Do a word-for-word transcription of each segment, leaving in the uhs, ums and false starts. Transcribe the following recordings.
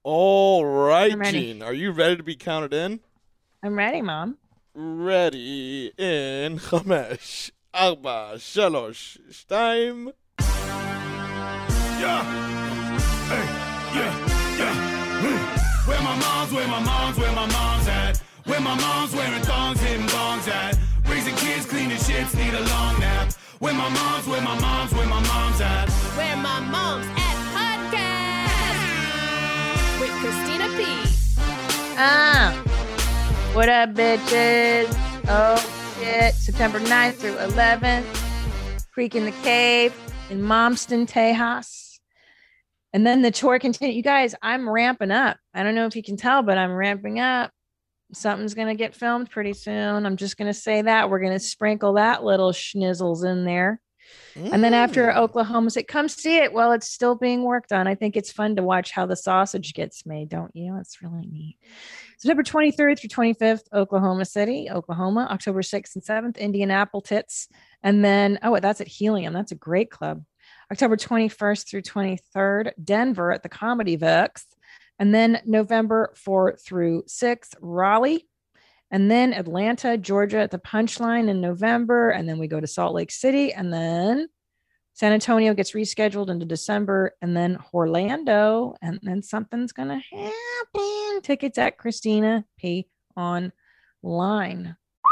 All right, I'm ready. Gene. Are you ready to be counted in? I'm ready, Mom. Ready in חמש, ארבע, שלוש, שתיים. Yeah. Hey, yeah, yeah. Hey. Where my mom's, where my mom's, where my mom's at. Where my mom's wearing thongs, hitting bongs at. Raising kids, cleaning shits, need a long nap. Where my mom's, where my mom's, where my mom's at. Where my mom's at podcast with Christina P. Ah, what up, bitches? Oh, shit. September ninth through eleventh. Freak in the Cave in Momston, Tejas. And then the tour continues. You guys, I'm ramping up. I don't know if you can tell, but I'm ramping up. Something's going to get filmed pretty soon. I'm just going to say that. We're going to sprinkle that little schnizzles in there. Mm. And then after Oklahoma, it come see it while it's still being worked on. I think it's fun to watch how the sausage gets made, don't you? It's really neat. September twenty-third through twenty-fifth, Oklahoma City, Oklahoma. October sixth and seventh, Indianapolis. And then, oh, that's at Helium. That's a great club. October twenty-first through twenty-third, Denver at the Comedy Vex. And then November fourth through sixth, Raleigh. And then Atlanta, Georgia at the Punchline in November. And then we go to Salt Lake City. And then San Antonio gets rescheduled into December. And then Orlando. And then something's going to happen. Tickets at Christina P. online.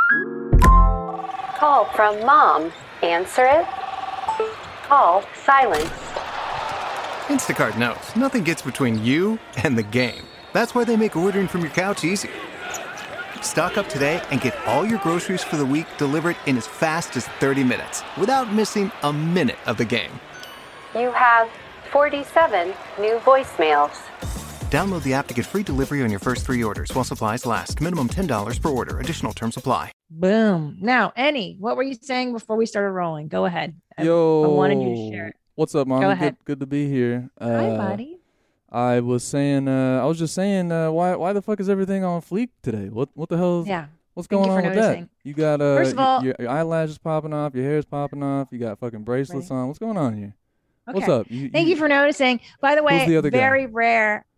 Call from mom. Answer it. Call silence. Instacart knows nothing gets between you and the game. That's why they make ordering from your couch easy. Stock up today and get all your groceries for the week delivered in as fast as thirty minutes without missing a minute of the game. You have forty-seven new voicemails. Download the app to get free delivery on your first three orders while supplies last. Minimum ten dollars per order. Additional terms apply. Boom. Now, Annie, what were you saying before we started rolling? Go ahead. Yo. I, I wanted you to share it. What's up, Mom? Go ahead. Good, good to be here. Uh, Hi, buddy. I was saying, uh, I was just saying, uh, why, why the fuck is everything on fleek today? What, what the hell? Is, Yeah. What's Thank going you on for with noticing. that? You got uh, First of all- your, your eyelashes popping off, your hair's popping off, you got fucking bracelets Ready? on. What's going on here? Okay. What's up? You, Thank you for noticing. By the way, the other guy? very rare.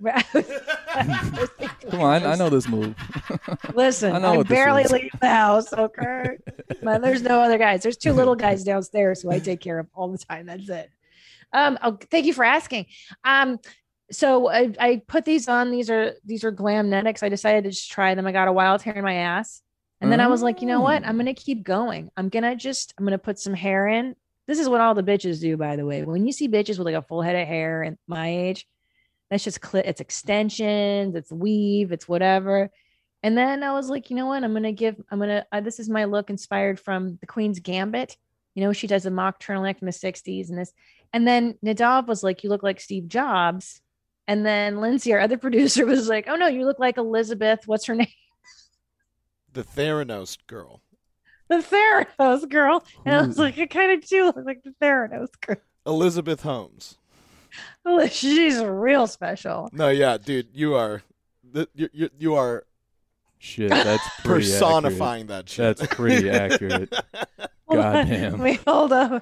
Come on, I, I know this move. Listen, I know I, what this barely is. leave the house, okay? But there's no other guys. There's two little guys downstairs who I take care of all the time. That's it. Um, oh, thank you for asking. Um, so I, I put these on. These are these are Glamnetics. I decided to just try them. I got a wild hair in my ass, and then I was like, you know what? I'm gonna keep going. I'm gonna just I'm gonna put some hair in. This is what all the bitches do, by the way. When you see bitches with like a full head of hair and my age, that's just cli- it's extensions, it's weave, it's whatever. And then I was like, you know what? I'm gonna give. I'm gonna. Uh, this is my look inspired from the Queen's Gambit. You know, she does a mock turtleneck from the sixties and this. And then Nadav was like, you look like Steve Jobs. And then Lindsay, our other producer, was like, oh, no, you look like Elizabeth. What's her name? The Theranos girl. The Theranos girl. And I was Ooh. like, I kind of do look like the Theranos girl. Elizabeth Holmes. She's real special. No, yeah, dude, you are, th- you, you, you are Shit, that's pretty personifying that shit. That's pretty accurate. Hold on. Goddamn. Wait, hold up.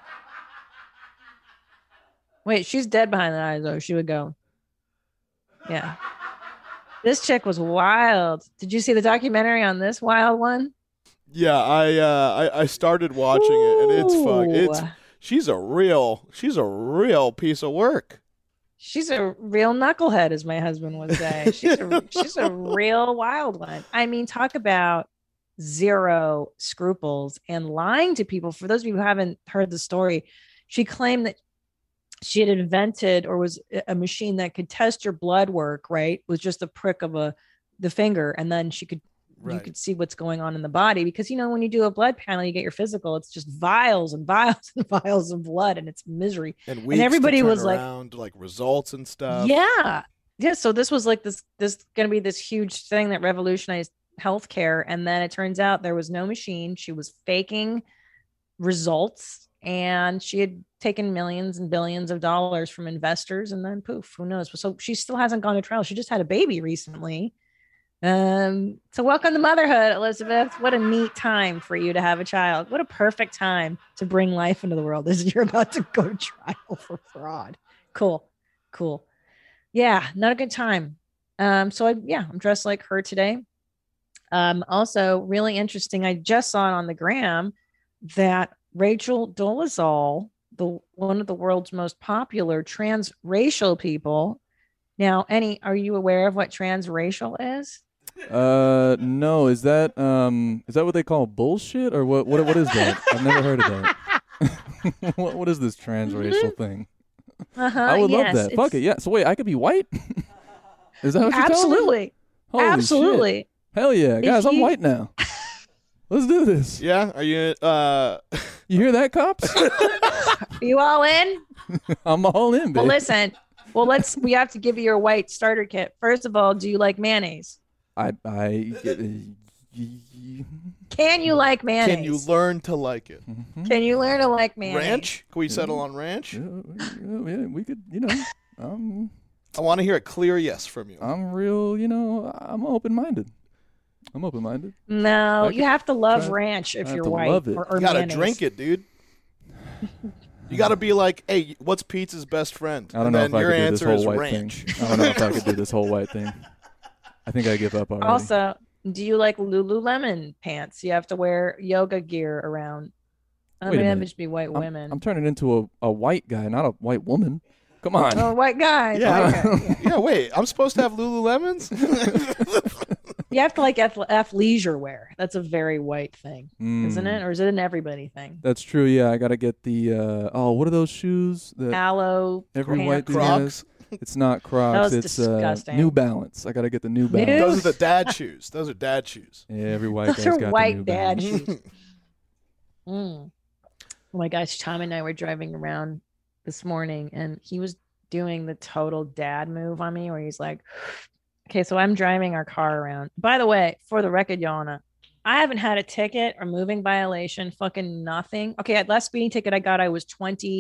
Wait, she's dead behind the eyes, though. She would go. Yeah. This chick was wild. Did you see the documentary on this wild one? Yeah, I, uh, I I started watching it, and it's fuck. It's Ooh. she's a real she's a real piece of work. She's a real knucklehead, as my husband would say. She's a, she's a real wild one. I mean, talk about zero scruples and lying to people. For those of you who haven't heard the story, she claimed that she had invented or was a machine that could test your blood work, right? With just a prick of a the finger, and then she could you Right. could see what's going on in the body. Because you know, when you do a blood panel, you get your physical, it's just vials and vials and vials of blood, and it's misery. And, weeks everybody to turn was like- around, like results and stuff. Yeah. Yeah. So this was like this, this going to be this huge thing that revolutionized healthcare. And then it turns out there was no machine. She was faking results, and she had taken millions and billions of dollars from investors, and then poof, who knows? So she still hasn't gone to trial. She just had a baby recently. Um, so welcome to motherhood, Elizabeth. What a neat time for you to have a child. What a perfect time to bring life into the world as you're about to go to trial for fraud. Cool. Cool. Yeah, not a good time. Um, so I, yeah, I'm dressed like her today. Um, also really interesting. I just saw it on the gram that Rachel Dolezal, the one of the world's most popular transracial people. Now, any, are you aware of what transracial is? Uh, no, is that um, is that what they call bullshit or what? What what is that? I've never heard of that. what what is this transracial thing? Uh-huh, I would yes, love that. Fuck it's- it. Yeah. So wait, I could be white. Is that what you're telling me? Absolutely. Holy Absolutely. shit. Hell yeah, guys! I'm he- white now. Let's do this. Yeah, are you? Uh, You hear that, cops? You all in? I'm all in, Well, baby. listen. Well, let's. We have to give you your white starter kit. First of all, do you like mayonnaise? I I. Can you like mayonnaise? can you learn to like it? Can you learn to like mayonnaise? Ranch? Can we settle on ranch? Yeah, yeah, we could, you know. I'm I want to hear a clear yes from you. I'm real, you know. I'm open minded. I'm open minded. No, I you could have to love try- ranch if I have you're to white. love it. Or, or You gotta mayonnaise. drink it, dude. You gotta be like, hey, what's pizza's best friend? I don't and know then if I your could do this answer whole is white ranch. thing. I don't know if I could do this whole white thing. I think I give up already. Also, do you like Lululemon pants? You have to wear yoga gear around. I Wait a mean, that minute. would just be white I'm, women. I'm turning into a, a white guy, not a white woman. Come on. Oh, white guys. Yeah. Okay, yeah. Yeah, wait, I'm supposed to have Lululemons? You have to like ath- athleisure wear. That's a very white thing, isn't Mm. it? Or is it an everybody thing? That's true. Yeah, I gotta get the. Uh, oh, what are those shoes that Aloe every pants. white dude Crocs? has? It's not Crocs. was it's uh, disgusting. New Balance. I gotta get the New New- Balance. Those are the dad shoes. Those are dad shoes. Yeah, every white Those guy's are got white the New dad Balance. shoes. Mm. Oh my gosh, Tom and I were driving around this morning and he was doing the total dad move on me where he's like, okay, so I'm driving our car around. By the way, for the record, Yana, I haven't had a ticket or moving violation, fucking nothing. Okay, last speeding ticket I got, I was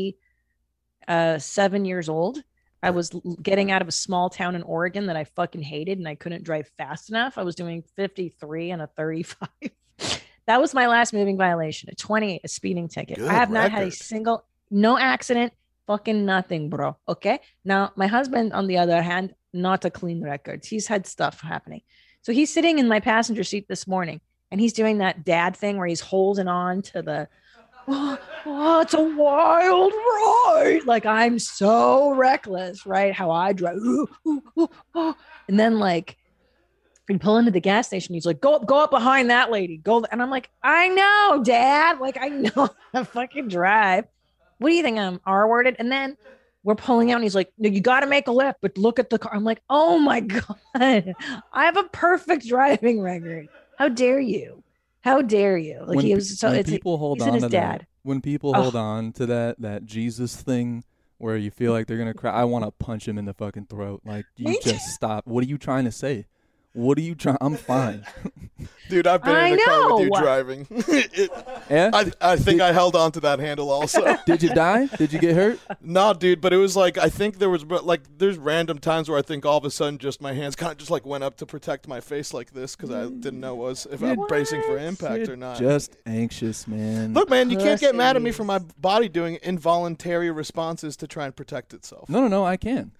twenty-seven years old. I was l- getting out of a small town in Oregon that I fucking hated and I couldn't drive fast enough. I was doing fifty-three and a thirty-five. That was my last moving violation, a twenty-eight, a speeding ticket. Good I have not had a record. single, no accident, fucking nothing, bro. Okay. Now, my husband, on the other hand, not a clean record. He's had stuff happening. So he's sitting in my passenger seat this morning and he's doing that dad thing where he's holding on to the, oh, oh, it's a wild ride. Like I'm so reckless, right? How I drive. Ooh, ooh, ooh, oh. And then like, we pull into the gas station. He's like, go up, go up behind that lady. Go. And I'm like, I know, Dad. Like, I know how to fucking drive. What do you think? I'm R-worded? And then we're pulling out and he's like, no, you got to make a left, but look at the car. I'm like, oh my God. I have a perfect driving record. How dare you? How dare you? Like when, he pe- was so when it's people hold he's on his to dad. that, when people Oh. hold on to that that Jesus thing, where you feel like they're gonna cry, I want to punch him in the fucking throat. Like, you Me too. just stop. What are you trying to say? What are you trying? I'm fine. Dude, I've been I in the car with you know. driving. It- Yeah. I, I think I held on to that handle also. Did you die? Did you get hurt? No, dude, but it was like, I think there was, but, like, there's random times where I think all of a sudden just my hands kind of just like went up to protect my face like this because I didn't know was if I'm bracing for impact You're or not. just anxious, man. Look, man, you can't get mad at me Pussy. for my body doing involuntary responses to try and protect itself. No, no, no. I can.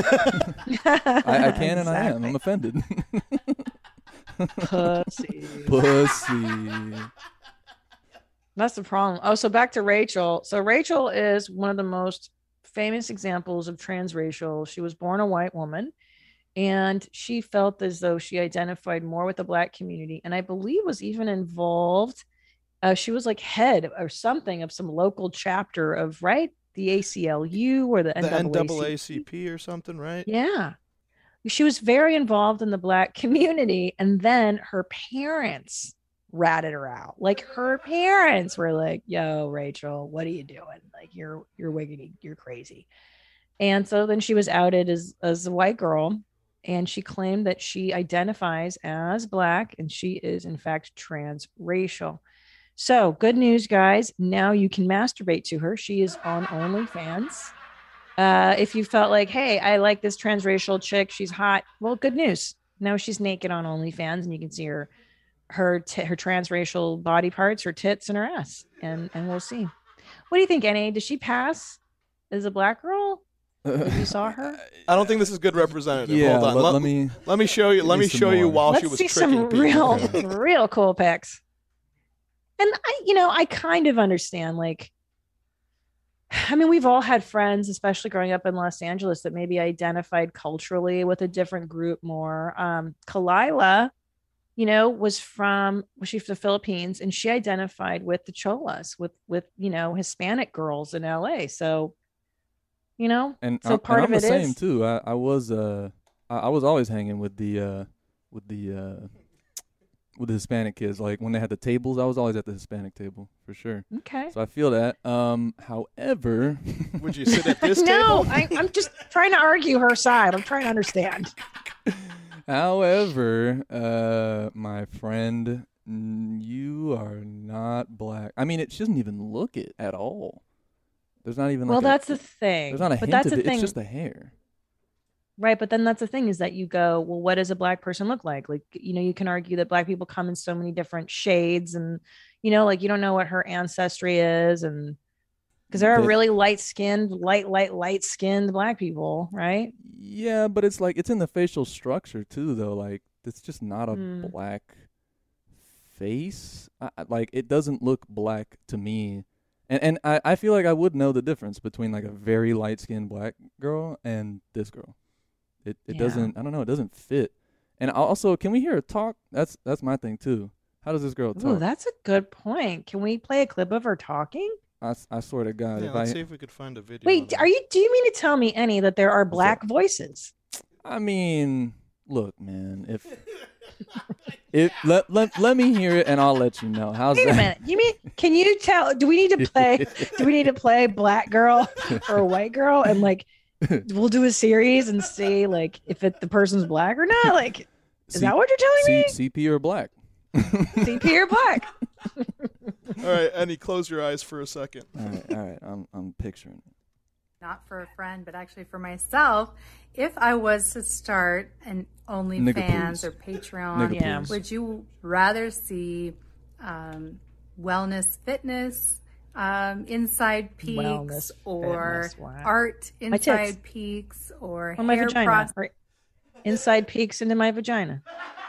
I, I can, and I am. I'm offended. Pussy. Pussy. That's the problem. Oh, so back to Rachel. So Rachel is one of the most famous examples of transracial. She was born a white woman and she felt as though she identified more with the Black community. And I believe was even involved. Uh, she was like head or something of some local chapter of, right? The A C L U or the, The N double N double A A C C P or something, right? Yeah. She was very involved in the Black community. And then her parents ratted her out. Like her parents were like, yo, Rachel, what are you doing? Like you're you're wiggity, you're crazy. And so then she was outed as as a white girl. And she claimed that she identifies as Black and she is in fact transracial. So good news, guys. Now you can masturbate to her. She is on OnlyFans. Uh, if you felt like, hey, I like this transracial chick, she's hot. Well, good news. Now she's naked on OnlyFans, and you can see her, her, t- her transracial body parts, her tits, and her ass, and and we'll see. What do you think, N A? Does she pass as a Black girl? If you saw her. I don't think this is good representative. Yeah, Hold on. let- Let, let me- let me show you. Let me me some show you more. while Let's she was see tricking some people. real, real cool pics. And I, you know, I kind of understand. Like, I mean, we've all had friends, especially growing up in Los Angeles, that maybe identified culturally with a different group more. Um, Kalila, you know, was from was she from the Philippines, and she identified with the Cholas, with with you know Hispanic girls in L A. So, you know, And, so I, part and of I'm it the same is too. I, I was uh I, I was always hanging with the uh with the uh with the Hispanic kids. Like when they had the tables, I was always at the Hispanic table for sure. okay. So I feel that. Um, however, Would you sit at this No, table? I, I'm just trying to argue her side. I'm trying to understand. however, uh, my friend, mm, you are not black. I mean, it she doesn't even look it at all. There's not even. Well, like a- that's the thing. There's not a but hint that's of the it. thing, It's just the hair. right? But then that's the thing is that you go, well, what does a black person look like? Like, you know, you can argue that black people come in so many different shades, and you know, like you don't know what her ancestry is, and because there are But- really light skinned, light, light, light skinned black people, right? Yeah, but it's like it's in the facial structure too, though. Like it's just not a Mm. black face. I, I- like it doesn't look black to me, and and I, I feel like I would know the difference between like a very light skinned black girl and this girl. It it Yeah. doesn't. I don't know. It doesn't fit. And also, can we hear her talk? That's that's my thing too. How does this girl Oh, talk? that's a good point. Can we play a clip of her talking? I, s- I swear to God, Yeah, if let's I see if we could find a video. Wait, of it. are you? Do you mean to tell me, Annie, that there are black voices? I mean, look, man, if if let let let me hear it and I'll let you know. How's Wait that? a minute. You mean? Can you tell? Do we need to play? do we need to play black girl or a white girl, and like we'll do a series and see like if it the person's black or not? Like, is C- that what you're telling C- me? CP or black? C P or black? All right, Annie, close your eyes for a second. All right, all right. I'm I'm picturing it. Not for a friend, but actually for myself. If I was to start an Nigga, OnlyFans please. or Patreon, Nigga, Yeah. please. would you rather see um, wellness, fitness, um, inside peaks, Wellness, or fitness, wow. art My tits. inside peaks, or Or my hair vagina? process? Or inside peeks into my vagina.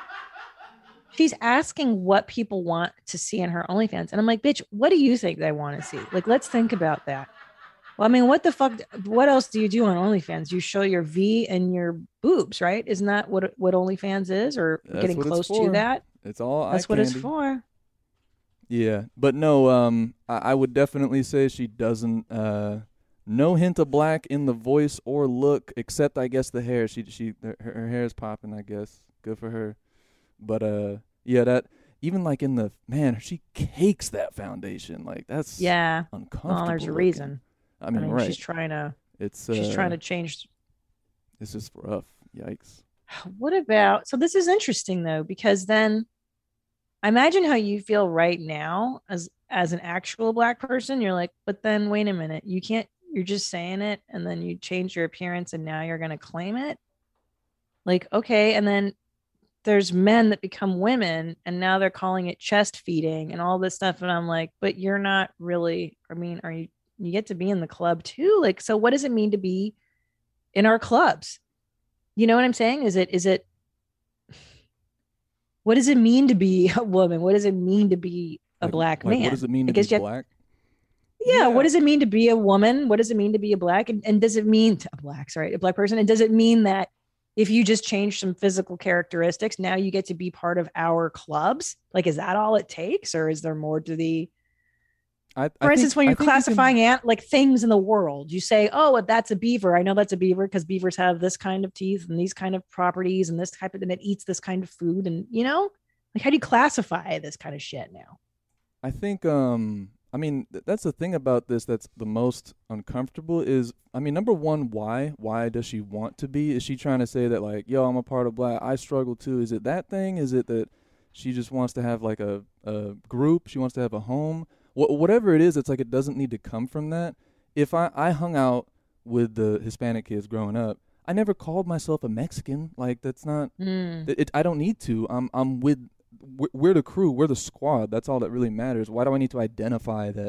She's asking what people want to see in her OnlyFans, and I'm like, bitch, what do you think they want to see? Like, let's think about that. Well, I mean, what the fuck? What else do you do on OnlyFans? You show your V and your boobs, right? Isn't that what what OnlyFans is, or That's getting what it's close to for. that? It's all That's eye what it's candy. for. Yeah, but no. Um, I, I would definitely say she doesn't. Uh, no hint of black in the voice or look, except I guess the hair. She she her, her hair is popping. I guess good for her. But uh, yeah, that even like in the man, she cakes that foundation. Like that's Yeah. uncomfortable. Well, there's a looking. reason. I mean, right? she's trying to. it's uh, She's trying to change. It's just rough. Yikes. What about? So this is interesting though, because then I imagine how you feel right now as as an actual black person. You're like, but then wait a minute, you can't. You're just saying it, and then you change your appearance, and now you're going to claim it. Like, okay, and then there's men that become women, and now they're calling it chest feeding and all this stuff, and I'm like, but you're not really. I mean, are you? You get to be in the club too. Like, so what does it mean to be in our clubs? You know what I'm saying? Is it, is it, what does it mean to be a woman? What does it mean to be a Like- black like, man? What does it mean to I guess be you have- black? yeah, what does it mean to be a woman? What does it mean to be a black? And, and does it mean to a black, sorry, a black person? And does it mean that if you just change some physical characteristics, now you get to be part of our clubs? Like, is that all it takes? Or is there more to the, I, I for think- instance, when I you're think you can- classifying ant like things in the world, you say, "Oh, that's a beaver. I know that's a beaver because beavers have this kind of teeth and these kind of properties and this type of, and it eats this kind of food." And you know, like, how do you classify this kind of shit now? I think um I mean th- that's the thing about this that's the most uncomfortable is I mean number one, why why does she want to be? Is she trying to say that like, yo, I'm a part of black, I struggle too? Is it that thing? Is it that she just wants to have like a, a group, she wants to have a home? Wh- whatever it is, it's like it doesn't need to come from that. If I I hung out with the Hispanic kids growing up, I never called myself a Mexican. Like that's not Mm. it, it I don't need to. I'm I'm with we're, we're the crew, we're the squad. That's all that really matters. Why do I need to identify that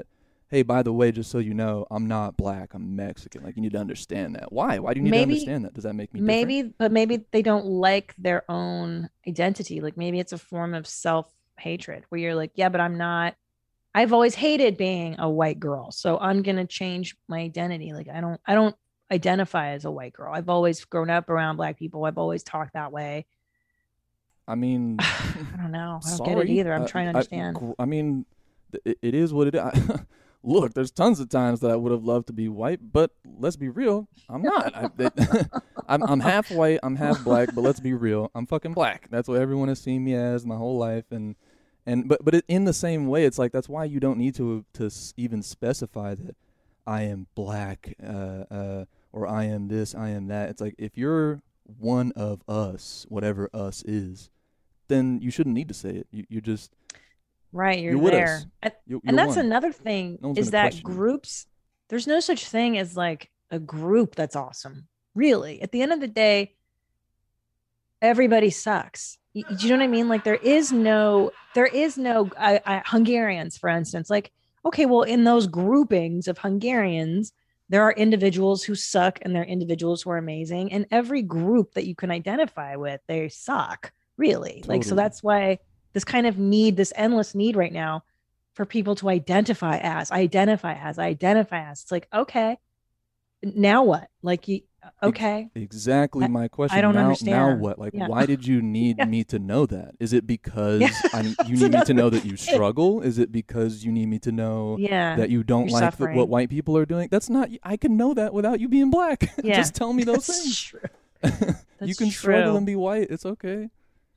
hey, by the way, just so you know, I'm not black, I'm Mexican. Like, you need to understand that. Why? Why do you need Maybe- to understand that? Does that make me Maybe, different? but maybe they don't like their own identity. Like maybe it's a form of self-hatred where you're like, yeah, but I'm not, I've always hated being a white girl. So I'm going to change my identity. Like I don't, I don't identify as a white girl. I've always grown up around black people. I've always talked that way. I mean, I don't know. I don't sorry. get it either. I'm Uh, trying to I- understand. gr- I, mean, it, it is what it is. Look, there's tons of times that I would have loved to be white, but let's be real, I'm not. I, it, I'm, I'm half white, I'm half black, but let's be real, I'm fucking black. That's what everyone has seen me as my whole life, and and but but it, in the same way, it's like that's why you don't need to to s- even specify that I am black, uh, uh, or I am this, I am that. It's like if you're one of us, whatever us is, then you shouldn't need to say it. You you just Right, you're, You're with there. us. And, you, and you're that's one. another thing No one's is gonna that question you. groups, there's no such thing as like a group that's awesome. Really, at the end of the day, everybody sucks. Y- Do you know what I mean? Like there is no, there is no I, I, Hungarians, for instance. Like, okay, well, in those groupings of Hungarians, there are individuals who suck and there are individuals who are amazing. And every group that you can identify with, they suck. Really, like so. Totally. That's why this kind of need, this endless need right now for people to identify as, identify as, identify as. It's like, okay, now what? Like, you, okay. Exactly I- my question. I don't now, Now understand. what? Like, Yeah. why did you need Yeah. me to know that? Is it because Yeah, I, you that's need me to another know that you thing. struggle? Is it because you need me to know Yeah. that you don't You're like the, suffering. what white people are doing? That's not. I can know that without you being black. Yeah. Just tell me those That's things. true. you That's can struggle true. and be white. It's okay.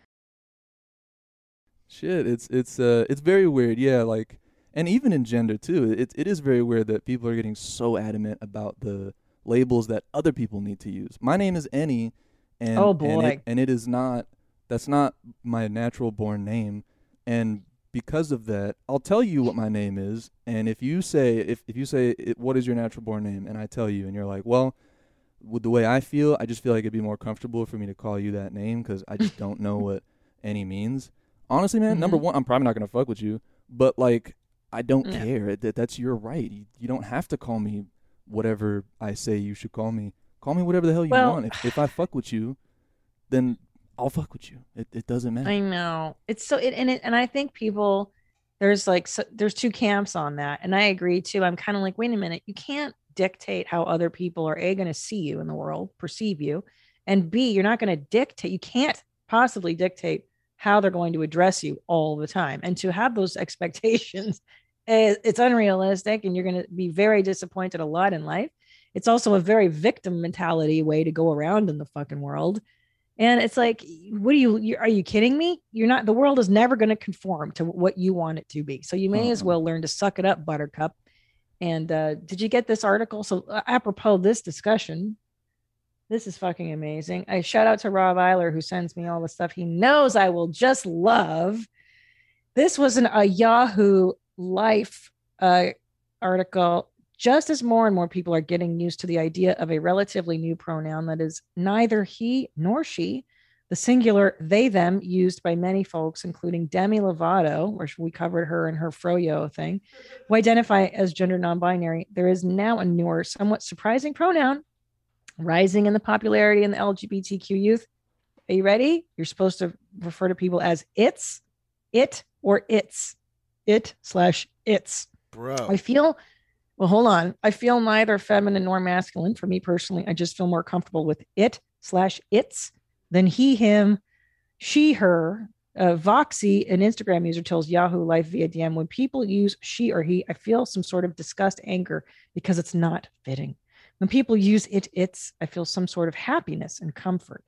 Shit, it's it's uh it's very weird. Yeah, like, and even in gender too, it it is very weird that people are getting so adamant about the labels that other people need to use. My name is Annie, and Oh, and boy. it, and it is not. That's not my natural born name, and because of that, I'll tell you what my name is. And if you say if if you say it, what is your natural born name, and I tell you, and you're like, well, with the way I feel, I just feel like it'd be more comfortable for me to call you that name because I just don't know what Annie means. Honestly, man, number Mhm. one, I'm probably not gonna fuck with you, but like, I don't Yeah. care. That that's your right. You, you don't have to call me whatever I say you should call me. Call me whatever the hell you Well- want. If if I fuck with you, then I'll fuck with you. It it doesn't matter. I know it's so it and it and I think people there's like so, there's two camps on that, and I agree too. I'm kind of like, wait a minute, you can't dictate how other people are a going to see you in the world, perceive you, and b you're not going to dictate. You can't possibly dictate how they're going to address you all the time, and to have those expectations, eh, it's unrealistic, and you're going to be very disappointed a lot in life. It's also a very victim mentality way to go around in the fucking world. And it's like, what are you, you are you kidding me? You're not, the world is never going to conform to what you want it to be. So you may as Uh-uh. well learn to suck it up, buttercup. And uh, did you get this article? So uh, apropos this discussion, this is fucking amazing. I shout out to Rob Eiler, who sends me all the stuff he knows I will just love. This was an, a Yahoo Life uh, article. Just as more and more people are getting used to the idea of a relatively new pronoun that is neither he nor she, the singular they, them used by many folks, including Demi Lovato, where we covered her in her Froyo thing, who identify as gender non-binary, there is now a newer, somewhat surprising pronoun rising in the popularity in the L G B T Q youth. Are you ready? You're supposed to refer to people as it's, it, or it's, it slash it's. Bro. I feel, well, hold on. I feel neither feminine nor masculine. For me personally, I just feel more comfortable with it slash it's than he, him, she, her. Uh, Voxy, an Instagram user, tells Yahoo Life via D M, when people use she or he, I feel some sort of disgust, anger, because it's not fitting. When people use it, it's, I feel some sort of happiness and comfort.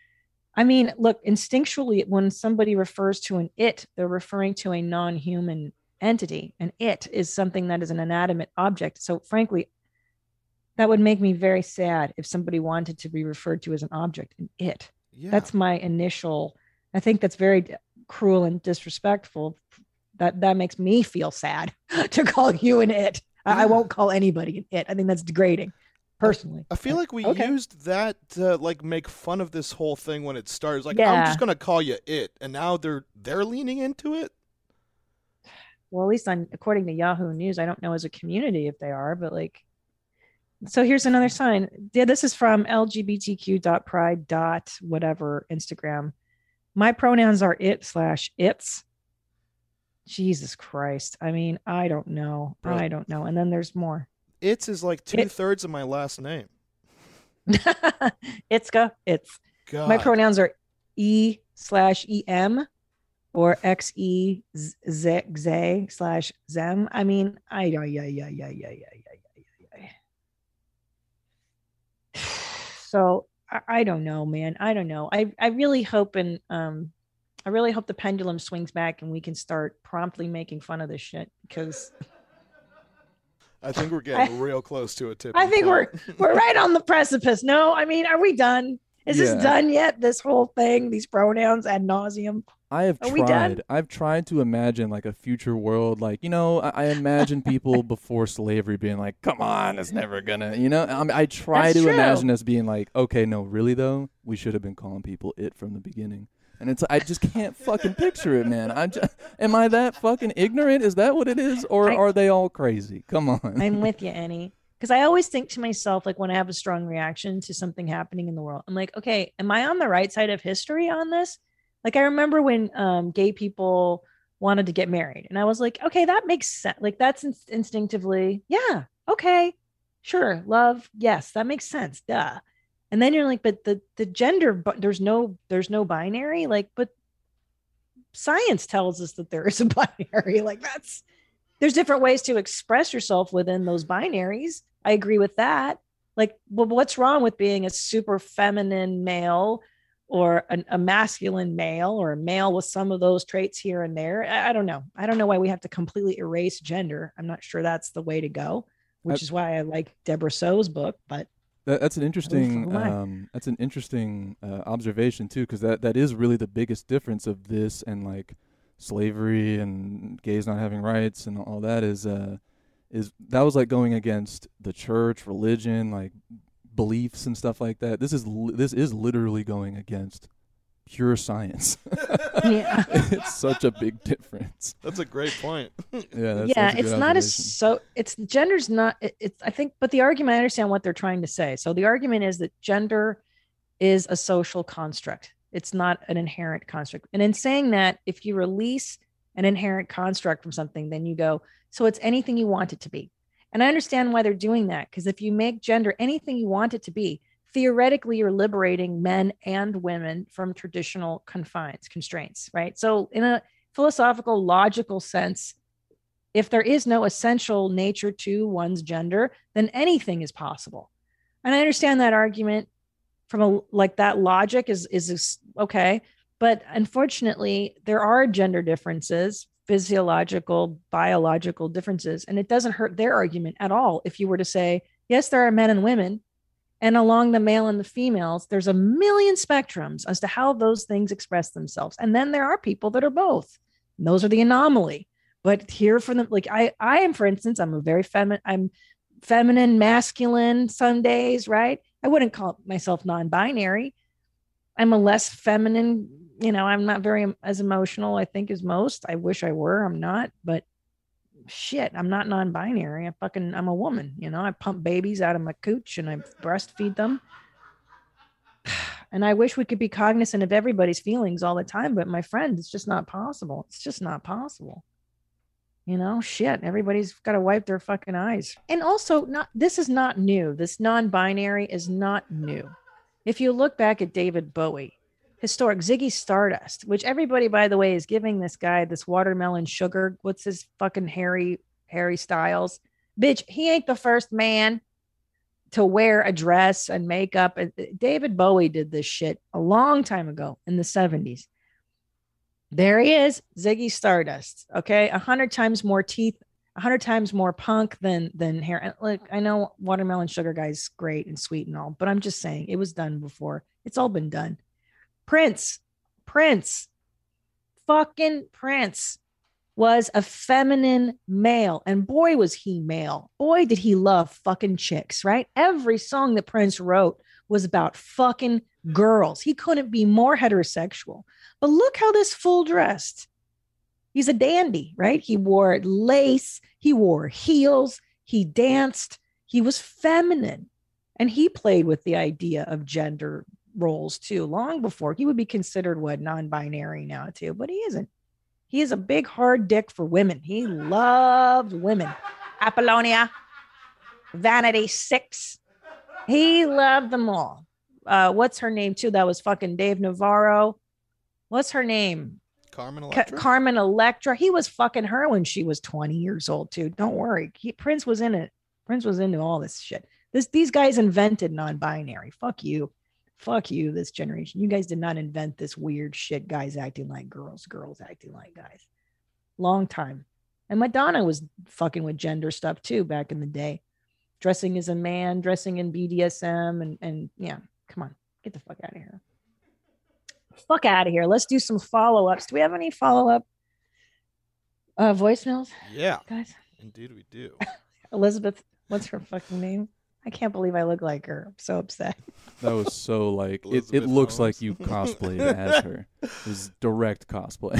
I mean, look, instinctually, when somebody refers to an it, they're referring to a non-human entity. And it is something that is an inanimate object. So frankly, that would make me very sad if somebody wanted to be referred to as an object, an it. Yeah. That's my initial, I think that's very d- cruel and disrespectful. That that makes me feel sad to call you an it. I, I Yeah. won't call anybody an it. I think that's degrading, personally. I feel like we Okay. used that to like make fun of this whole thing when it started. Like, I'm Yeah. just gonna call you it, and now they're they're leaning into it. well, at least on according to Yahoo News, I don't know as a community if they are, but like, so here's another sign. Yeah, this is from L G B T Q dot pride dot whatever Instagram. My pronouns are it slash it's. Jesus Christ. I mean, I don't know. Bro. I don't know. And then there's more. It's is like two thirds of my last name. Itzka, it's. God. My pronouns are E slash E M or X E Z Z slash Zem. I mean, I yeah yeah yeah yeah yeah yeah yeah yeah. So I, I don't know, man. I don't know. I I really hope and um, I really hope the pendulum swings back and we can start promptly making fun of this shit because. I think we're getting I, real close to a tip. I think point. we're we're right on the precipice. No, I mean, are we done? Is yeah. this done yet? This whole thing, these pronouns ad nauseum. I have Are tried. I've tried to imagine like a future world. Like, you know, I, I imagine people before slavery being like, come on, it's never gonna, you know, I, mean, I try That's to true. imagine us being like, okay, no, really though, we should have been calling people it from the beginning. And it's, I just can't fucking picture it, man. I just, am I that fucking ignorant? Is that what it is? Or I, are they all crazy? Come on. I'm with you, Annie. Because I always think to myself, like when I have a strong reaction to something happening in the world, I'm like, okay, am I on the right side of history on this? Like I remember when um, gay people wanted to get married and I was like, okay, that makes sense. Like that's in- instinctively, yeah, okay, sure. Love. Yes, that makes sense. Duh. And then you're like, but the, the gender, but there's no, there's no binary. Like, but science tells us that there is a binary. Like that's, there's different ways to express yourself within those binaries. I agree with that. Like, well, what's wrong with being a super feminine male or an, a masculine male or a male with some of those traits here and there? I, I don't know. I don't know why we have to completely erase gender. I'm not sure that's the way to go, which I, is why I like Deborah So's book, but that, that's an interesting, um, that's an interesting uh, observation too. Cause that, that is really the biggest difference of this and like, slavery and gays not having rights and all that is uh is that was like going against the church, religion, like beliefs and stuff like that. This is li- this is literally going against pure science. Yeah. It's such a big difference. That's a great point. Yeah, that's, yeah, that's it's not as so it's gender's not it, it's I think but the argument, I understand what they're trying to say. So the argument is that gender is a social construct. It's not an inherent construct. And in saying that, if you release an inherent construct from something, then you go, so it's anything you want it to be. And I understand why they're doing that, because if you make gender anything you want it to be, theoretically, you're liberating men and women from traditional confines, constraints, right? So in a philosophical, logical sense, if there is no essential nature to one's gender, then anything is possible. And I understand that argument. From a like that logic is is okay, but unfortunately there are gender differences, physiological, biological differences, and it doesn't hurt their argument at all if you were to say yes, there are men and women, and along the male and the females there's a million spectrums as to how those things express themselves, and then there are people that are both. And those are the anomaly. But here for them, like I I am, for instance, I'm a very feminine, I'm feminine, masculine some days, right? I wouldn't call myself non-binary. I'm a less feminine, you know, I'm not very as emotional, I think, as most. I wish I were. I'm not, but shit, I'm not non-binary. I fucking, I'm a woman, you know, I pump babies out of my cooch and I breastfeed them. And I wish we could be cognizant of everybody's feelings all the time, but my friend, it's just not possible. It's just not possible. You know, shit, everybody's got to wipe their fucking eyes. And also, not this is not new. This non-binary is not new. If you look back at David Bowie, historic Ziggy Stardust, which everybody, by the way, is giving this guy this watermelon sugar. What's his fucking Harry, Harry Styles? Bitch, he ain't the first man to wear a dress and makeup. David Bowie did this shit a long time ago in the seventies. There he is, Ziggy Stardust. Okay, a hundred times more teeth, a hundred times more punk than than hair. Like, I know Watermelon Sugar Guy's great and sweet and all, but I'm just saying it was done before. It's all been done. Prince, Prince, fucking Prince was a feminine male, and boy was he male. Boy did he love fucking chicks, right? Every song that Prince wrote was about fucking girls. He couldn't be more heterosexual. But look how this fool dressed. He's a dandy, right? He wore lace, he wore heels, he danced, he was feminine. And he played with the idea of gender roles too, long before he would be considered what non-binary now too, but he isn't. He is a big hard dick for women. He loved women. Apollonia, Vanity Six. He loved them all. Uh, what's her name too? That was fucking Dave Navarro. What's her name? Carmen Electra. Ca- Carmen Electra. He was fucking her when she was twenty years old too. Don't worry. He, Prince was in it. Prince was into all this shit. This these guys invented non-binary. Fuck you. Fuck you, this generation. You guys did not invent this weird shit, guys acting like girls, girls acting like guys. Long time. And Madonna was fucking with gender stuff too back in the day. Dressing as a man, dressing in B D S M, and, and yeah, come on, get the fuck out of here. Fuck out of here. Let's do some follow-ups. Do we have any follow-up uh, voicemails? Yeah. Guys? Indeed we do. Elizabeth, what's her fucking name? I can't believe I look like her. I'm so upset. That was so like it, Elizabeth it looks Holmes. like you cosplayed as her. It was direct cosplay.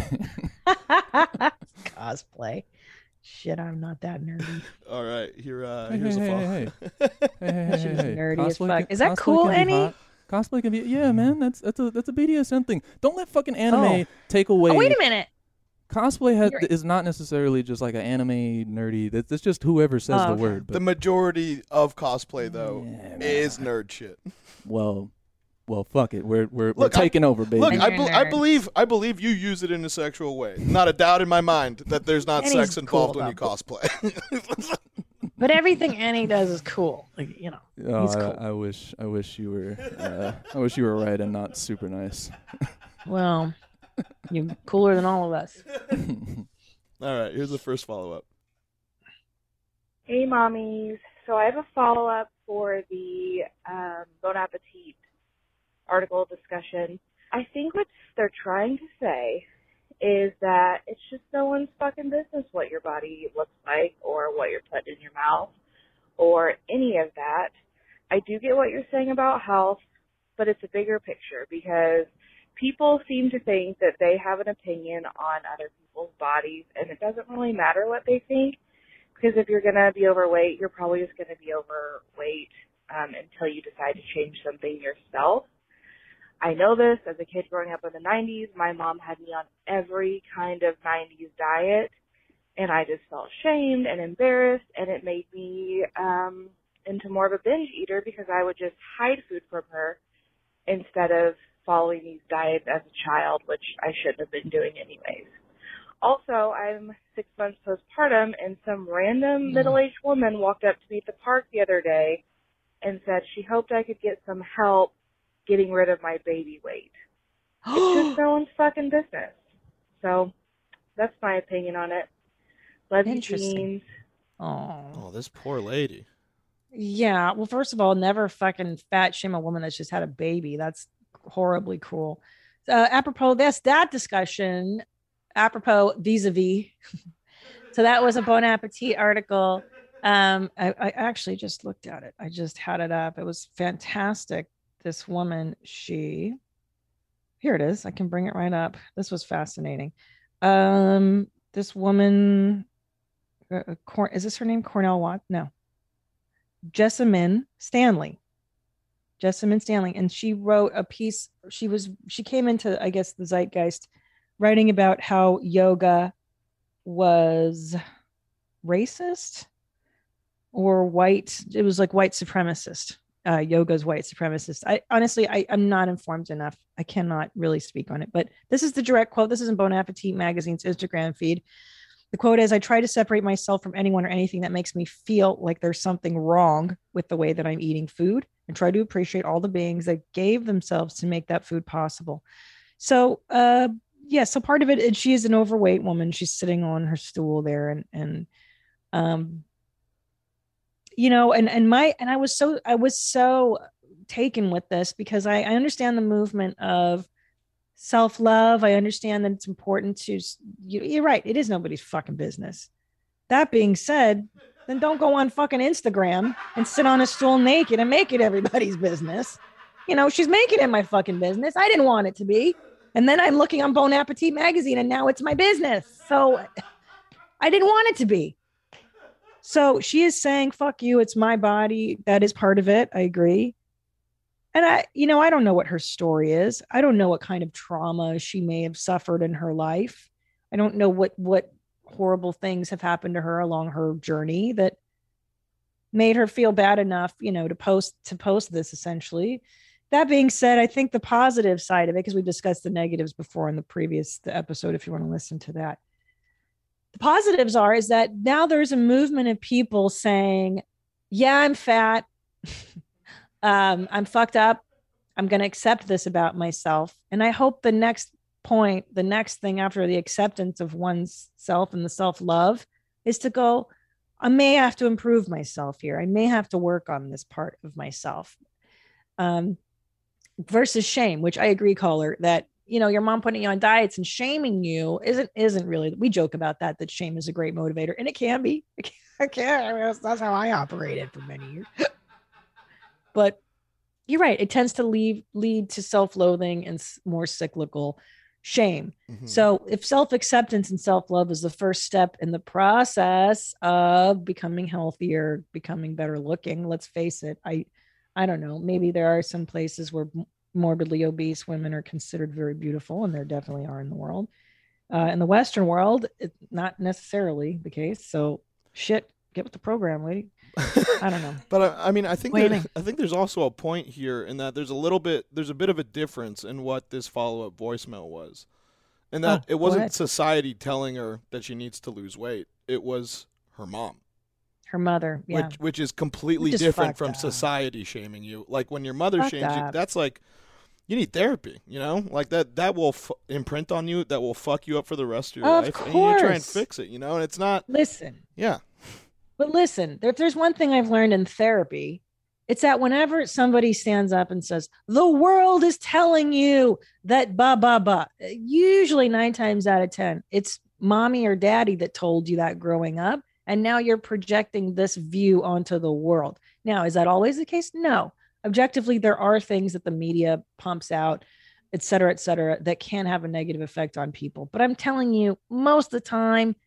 Cosplay. Shit, I'm not that nerdy. All right, here. Uh, Hey, here's hey, a follow. hey, hey, hey, hey, She hey, was hey. nerdy as Cosplay fuck. can- Is that cosplay cool, can be Annie? hot. Cosplay can be yeah, man. That's that's a that's a B D S M thing. Don't let fucking anime Oh. take away. Oh, wait a minute. Cosplay has, You're- is not necessarily just like an anime nerdy. That's it's just whoever says Oh, the okay. word. But, The majority of cosplay, though, Yeah, man. is nerd shit. well, well, fuck it. We're we're, we're Look, I- taking over, baby. Look, And I, you're be- a I nerd. believe I believe you use it in a sexual way. Not a doubt in my mind that there's not And sex he's involved cool, when you though. cosplay. But everything Annie does is cool. Like, you know, Oh, he's I, cool. I wish I wish you were uh, I wish you were right and not super nice. Well, you're cooler than all of us. All right, here's the first follow-up. Hey, mommies. So I have a follow-up for the um, Bon Appetit article discussion. I think what they're trying to say is that it's just no one's fucking business what your body looks like or what you're putting in your mouth or any of that. I do get what you're saying about health, but it's a bigger picture because people seem to think that they have an opinion on other people's bodies, and it doesn't really matter what they think, because if you're going to be overweight, you're probably just going to be overweight um, until you decide to change something yourself. I know this as a kid growing up in the nineties. My mom had me on every kind of nineties diet, and I just felt shamed and embarrassed, and it made me um, into more of a binge eater because I would just hide food from her instead of following these diets as a child, which I shouldn't have been doing anyways. Also, I'm six months postpartum, and some random middle-aged woman walked up to me at the park the other day and said she hoped I could get some help getting rid of my baby weight. It's just no one's fucking business. So that's my opinion on it. Love you, Interesting. jeans. Oh. Oh, this poor lady. Yeah. Well, first of all, never fucking fat shame a woman that's just had a baby. That's horribly cruel. Uh, apropos this, that discussion, apropos vis-a-vis. So that was a Bon Appetit article. Um, I, I actually just looked at it. I just had it up. It was fantastic. This woman, she, here it is. I can bring it right up. This was fascinating. Um, this woman, uh, Cor- is this her name? Cornell Watt? No. Jessamine Stanley. Jessamine Stanley. And she wrote a piece. She was, she came into, I guess, the zeitgeist writing about how yoga was racist or white. It was like white supremacist. Uh, yoga's white supremacist. I honestly, I, I'm not informed enough. I cannot really speak on it, but this is the direct quote. This is in Bon Appetit magazine's Instagram feed. The quote is, "I try to separate myself from anyone or anything that makes me feel like there's something wrong with the way that I'm eating food, and try to appreciate all the beings that gave themselves to make that food possible." So, uh, yeah, so part of it is she is an overweight woman. She's sitting on her stool there, and, and, um, you know, and, and my, and I was so, I was so taken with this because I, I understand the movement of self-love. I understand that it's important to, you, you're right. It is nobody's fucking business. That being said, then don't go on fucking Instagram and sit on a stool naked and make it everybody's business. You know, she's making it my fucking business. I didn't want it to be. And then I'm looking on Bon Appetit magazine and now it's my business. So I didn't want it to be. So she is saying, fuck you. It's my body. That is part of it. I agree. And I, you know, I don't know what her story is. I don't know what kind of trauma she may have suffered in her life. I don't know what, what horrible things have happened to her along her journey that made her feel bad enough, you know, to post, to post this essentially. That being said, I think the positive side of it, because we discussed the negatives before in the previous the episode, if you want to listen to that. The positives are, is that now there's a movement of people saying, yeah, I'm fat. um, I'm fucked up. I'm going to accept this about myself. And I hope the next point, the next thing after the acceptance of one's self and the self-love is to go, I may have to improve myself here. I may have to work on this part of myself. Um, versus shame, which I agree, caller, that, you know, your mom putting you on diets and shaming you isn't, isn't really, we joke about that, that shame is a great motivator, and it can be, it can, can, that's how I operated for many years. But you're right. It tends to lead, lead to self-loathing and more cyclical shame. Mm-hmm. So if self-acceptance and self-love is the first step in the process of becoming healthier, becoming better looking, let's face it, I, I don't know. Maybe there are some places where morbidly obese women are considered very beautiful, and there definitely are in the world. Uh, in the Western world, it's not necessarily the case. So shit, get with the program, lady. I don't know. But I, I mean, I think there, I think there's also a point here in that there's a little bit, there's a bit of a difference in what this follow-up voicemail was. And that oh, it wasn't society telling her that she needs to lose weight. It was her mom. Her mother, yeah. Which, which is completely which different is from up. society shaming you. Like when your mother fucked shames up. you, that's like, you need therapy, you know? Like that that will f- imprint on you, that will fuck you up for the rest of your of life. Course. And you need to try and fix it, you know? And it's not. Listen. Yeah. But listen, if there's one thing I've learned in therapy, it's that whenever somebody stands up and says, the world is telling you that blah, blah, blah, usually nine times out of ten, it's mommy or daddy that told you that growing up. And now you're projecting this view onto the world. Now, is that always the case? No. Objectively, there are things that the media pumps out, et cetera, et cetera, that can have a negative effect on people. But I'm telling you, most of the time,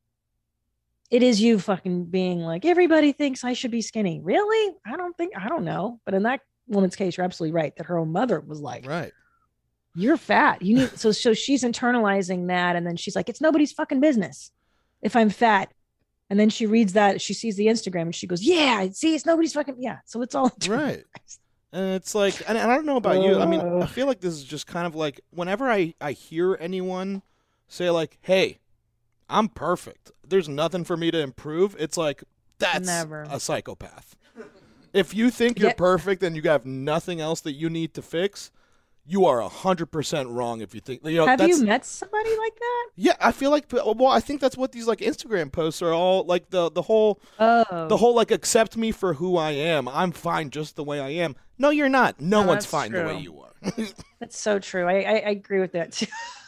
it is you fucking being like, everybody thinks I should be skinny. Really? I don't think, I don't know. But in that woman's case, you're absolutely right that her own mother was like, right, you're fat. You need, so, so she's internalizing that. And then she's like, it's nobody's fucking business if I'm fat. And then she reads that, she sees the Instagram and she goes, yeah, see, it's nobody's fucking, yeah. So it's all right. And it's like, and, and I don't know about uh, you. I mean, I feel like this is just kind of like, whenever I, I hear anyone say like, hey, I'm perfect, there's nothing for me to improve, it's like, that's Never. a psychopath. If you think you're yeah. perfect and you have nothing else that you need to fix, you are one hundred percent wrong if you think, you know. Have that's, you met somebody like that? Yeah, I feel like, well, I think that's what these like Instagram posts are all like, the the whole, oh. the whole like, accept me for who I am. I'm fine just the way I am. No, you're not. No, no one's fine true. the way you are. That's so true. I, I, I agree with that too.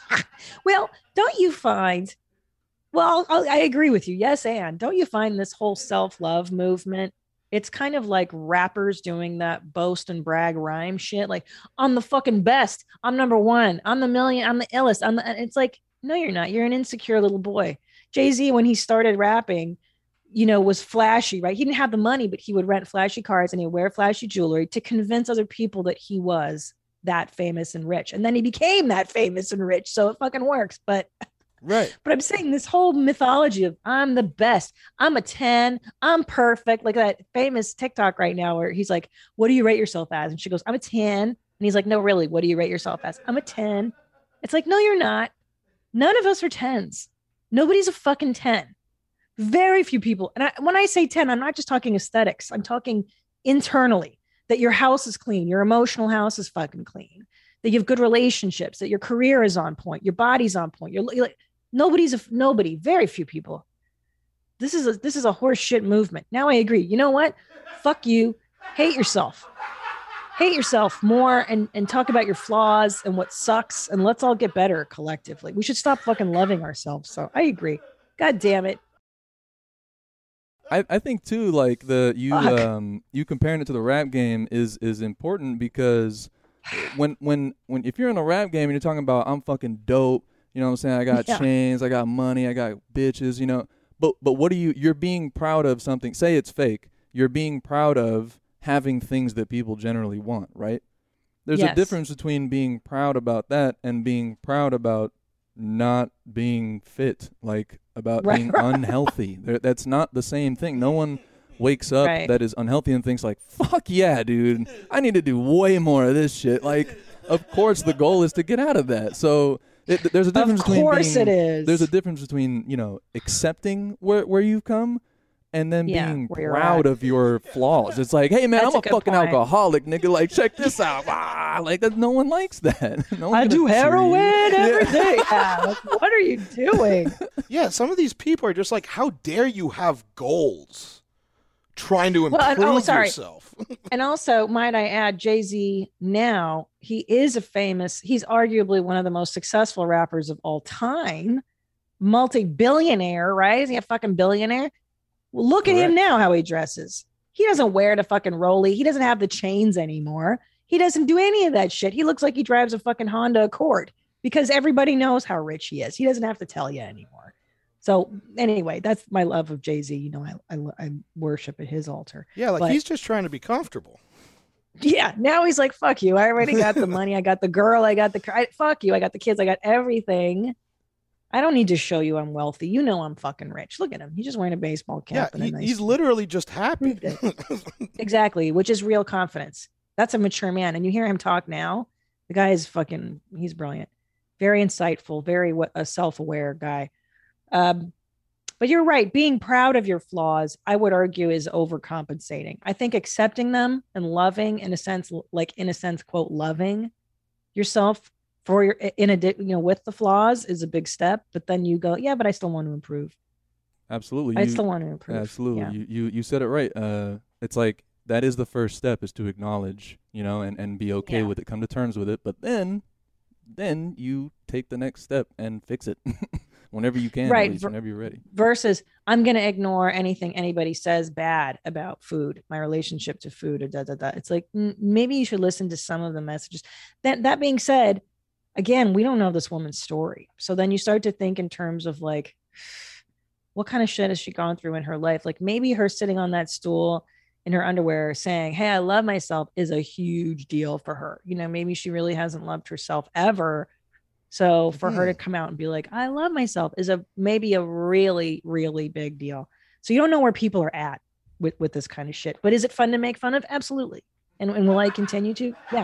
Well, don't you find, well, I'll, I agree with you. Yes, and don't you find this whole self-love movement, it's kind of like rappers doing that boast and brag rhyme shit. Like, I'm the fucking best. I'm number one. I'm the million. I'm the illest. I'm the, and it's like, no, you're not. You're an insecure little boy. Jay-Z, when he started rapping, you know, was flashy, right? He didn't have the money, but he would rent flashy cars and he'd wear flashy jewelry to convince other people that he was that famous and rich. And then he became that famous and rich. So it fucking works. But right. But I'm saying this whole mythology of I'm the best, I'm a ten, I'm perfect. Like that famous TikTok right now where he's like, what do you rate yourself as? And she goes, I'm a ten. And he's like, no, really, what do you rate yourself as? I'm a ten. It's like, no, you're not. None of us are tens. Nobody's a fucking ten. Very few people. And I, when I say ten, I'm not just talking aesthetics. I'm talking internally, that your house is clean. Your emotional house is fucking clean. That you have good relationships, that your career is on point. Your body's on point. You're, you're like, Nobody's a nobody, very few people. This is a this is a horse shit movement. Now I agree. You know what? Fuck you. Hate yourself. Hate yourself more and, and talk about your flaws and what sucks. And let's all get better collectively. We should stop fucking loving ourselves. So I agree. God damn it. I, I think too, like the you Fuck. um you comparing it to the rap game is is important because when when when if you're in a rap game and you're talking about I'm fucking dope, you know what I'm saying? I got Yeah. chains, I got money, I got bitches, you know. But but what are you? You're being proud of something. Say it's fake. You're being proud of having things that people generally want, right? There's Yes. a difference between being proud about that and being proud about not being fit, like about Right, being right. unhealthy. There, that's not the same thing. No one wakes up Right. that is unhealthy and thinks like, fuck yeah, dude, I need to do way more of this shit. Like, of course the goal is to get out of that. So it, there's a difference Of between course being, it is. There's a difference between, you know, accepting where, where you've come and then Yeah, being where you're proud at. of your flaws. It's like, hey man, That's I'm a a, good fucking point. alcoholic, nigga. Like, check this out. Ah, like that, no one likes that. No I one's do gonna cheer you. heroin every Yeah. day. Yeah, like, what are you doing? Yeah, some of these people are just like, how dare you have goals? Trying to Well, improve and- oh, sorry. yourself. And also, might I add, Jay-Z now, he is a famous, he's arguably one of the most successful rappers of all time, multi-billionaire, right? Is he a fucking billionaire? Well, look at him Correct. now, how he dresses. He doesn't wear the fucking rollie. He doesn't have the chains anymore. He doesn't do any of that shit. He looks like he drives a fucking Honda Accord because everybody knows how rich he is. He doesn't have to tell you anymore. So anyway, that's my love of Jay-Z. You know, I, I, I worship at his altar. Yeah, like But- he's just trying to be comfortable. Yeah, now he's like, fuck you. I already got the money. I got the girl. I got the car. I, fuck you. I got the kids. I got everything. I don't need to show you I'm wealthy. You know I'm fucking rich. Look at him. He's just wearing a baseball Yeah, cap. and a he, nice he's literally just happy. exactly, which is real confidence. That's a mature man. And you hear him talk now. The guy is fucking, he's brilliant. Very insightful, very wa- a self-aware guy. Um, but you're right. Being proud of your flaws, I would argue, is overcompensating. I think accepting them and loving, in a sense, like in a sense, quote, loving yourself for your in a you know with the flaws is a big step. But then you go, yeah, but I still want to improve. Absolutely. I You- still want to improve. Absolutely. Yeah. You, you you said it right. Uh, it's like that is the first step, is to acknowledge, you know, and, and be okay Yeah. with it, come to terms with it. But then, then you take the next step and fix it whenever you can, Right. at least, Ver- whenever you're ready. Versus, I'm going to ignore anything anybody says bad about food, my relationship to food, or da da da. It's like mm, maybe you should listen to some of the messages. That that being said, again, we don't know this woman's story. So then you start to think in terms of like, what kind of shit has she gone through in her life? Like maybe her sitting on that stool in her underwear saying, hey, I love myself is a huge deal for her. You know, maybe she really hasn't loved herself ever. So for her to come out and be like, I love myself is a maybe a really, really big deal. So you don't know where people are at with, with this kind of shit. But is it fun to make fun of? Absolutely. And, and will I continue to? Yeah.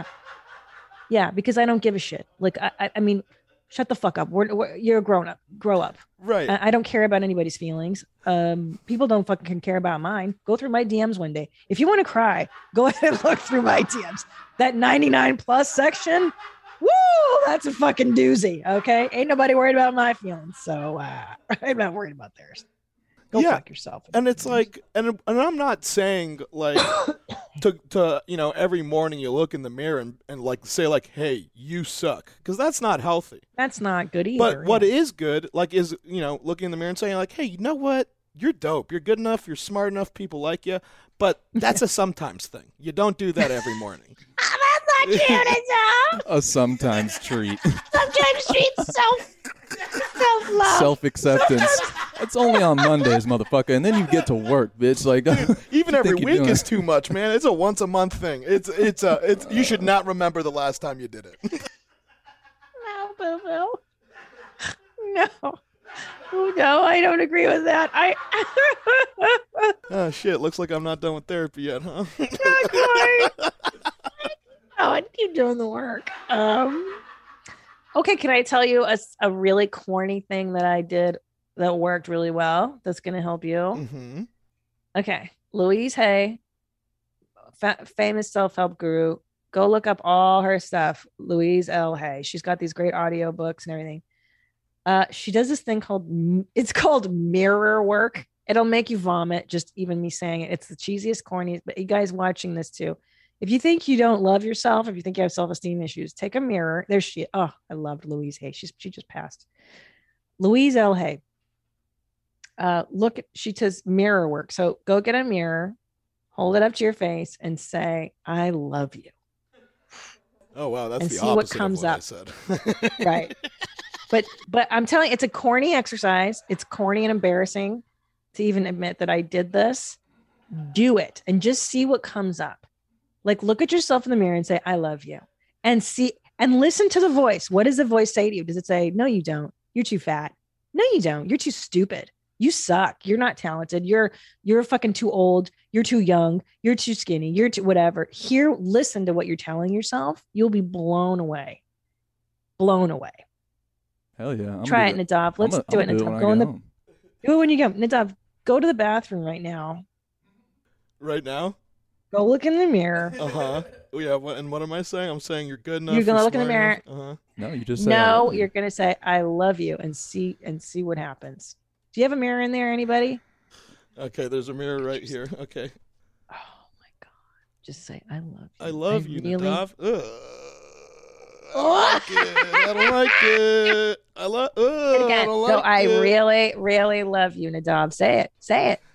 Yeah, because I don't give a shit. Like, I, I, I mean, shut the fuck up. We're, we're, you're a grown up. Grow up. Right. I, I don't care about anybody's feelings. Um, people don't fucking care about mine. Go through my D Ms one day. If you want to cry, go ahead and look through my D Ms. That ninety-nine plus section, woo, that's a fucking doozy. Okay, ain't nobody worried about my feelings, so uh, I'm not worried about theirs. Go Yeah. fuck yourself. And it's like, and and I'm not saying like to to you know every morning you look in the mirror and, and like say like, hey, you suck, because that's not healthy. That's not good either. But what yeah. is good, like, is you know looking in the mirror and saying like, hey, you know what, you're dope, you're good enough, you're smart enough, people like you. But that's a sometimes thing. You don't do that every morning. That's not cute, it's A sometimes treat. sometimes treats self self love. Self acceptance. That's only on Mondays, motherfucker. And then you get to work, bitch. Like, Even you every think you're week doing? is too much, man. It's a once a month thing. It's it's a it's you should not remember the last time you did it. No, boo boo. No. Oh, no, I don't agree with that. I Oh shit! Looks like I'm not done with therapy yet, huh? not quite. Oh, I keep doing the work. Um, okay, can I tell you a, a really corny thing that I did that worked really well? That's going to help you. Mm-hmm. Okay, Louise Hay, fa- famous self-help guru. Go look up all her stuff. Louise L. Hay. She's got these great audio books and everything. Uh, she does this thing called it's called mirror work. It'll make you vomit. Just even me saying it. It's the cheesiest, corniest. But you guys watching this too, if you think you don't love yourself, if you think you have self-esteem issues, take a mirror. There she. Oh, I loved Louise Hay. She's she just passed. Louise L. Hay. Uh, look, she does mirror work. So go get a mirror, hold it up to your face, and say, "I love you." Oh wow, that's and the see what opposite comes of what up. I said. Right. But but I'm telling you, it's a corny exercise. It's corny and embarrassing to even admit that I did this. Do it and just see what comes up. Like, look at yourself in the mirror and say, I love you. And see and listen to the voice. What does the voice say to you? Does it say, no, you don't? You're too fat. No, you don't. You're too stupid. You suck. You're not talented. You're you're fucking too old. You're too young. You're too skinny. You're too whatever. Here, listen to what you're telling yourself. You'll be blown away. Blown away. Hell yeah. I'm Try it, gonna, Nadav. Let's I'm do gonna, it, do Nadav. it Go in the home. do it when you go. Nadav, go to the bathroom right now. Right now? Go look in the mirror. Uh huh. Oh, yeah. What, and what am I saying? I'm saying you're good enough. You're gonna look in the smart mirror. enough. Uh-huh. No, you just say No, you're gonna say I love you and see and see what happens. Do you have a mirror in there, anybody? Okay, there's a mirror right here. Okay. Oh my God. Just say I love you. I love I you, really- Nadav. Ugh. I don't like it. I don't like it. I love. I Again, don't like no, I it. really, really love you, Nadav. Say it. Say it.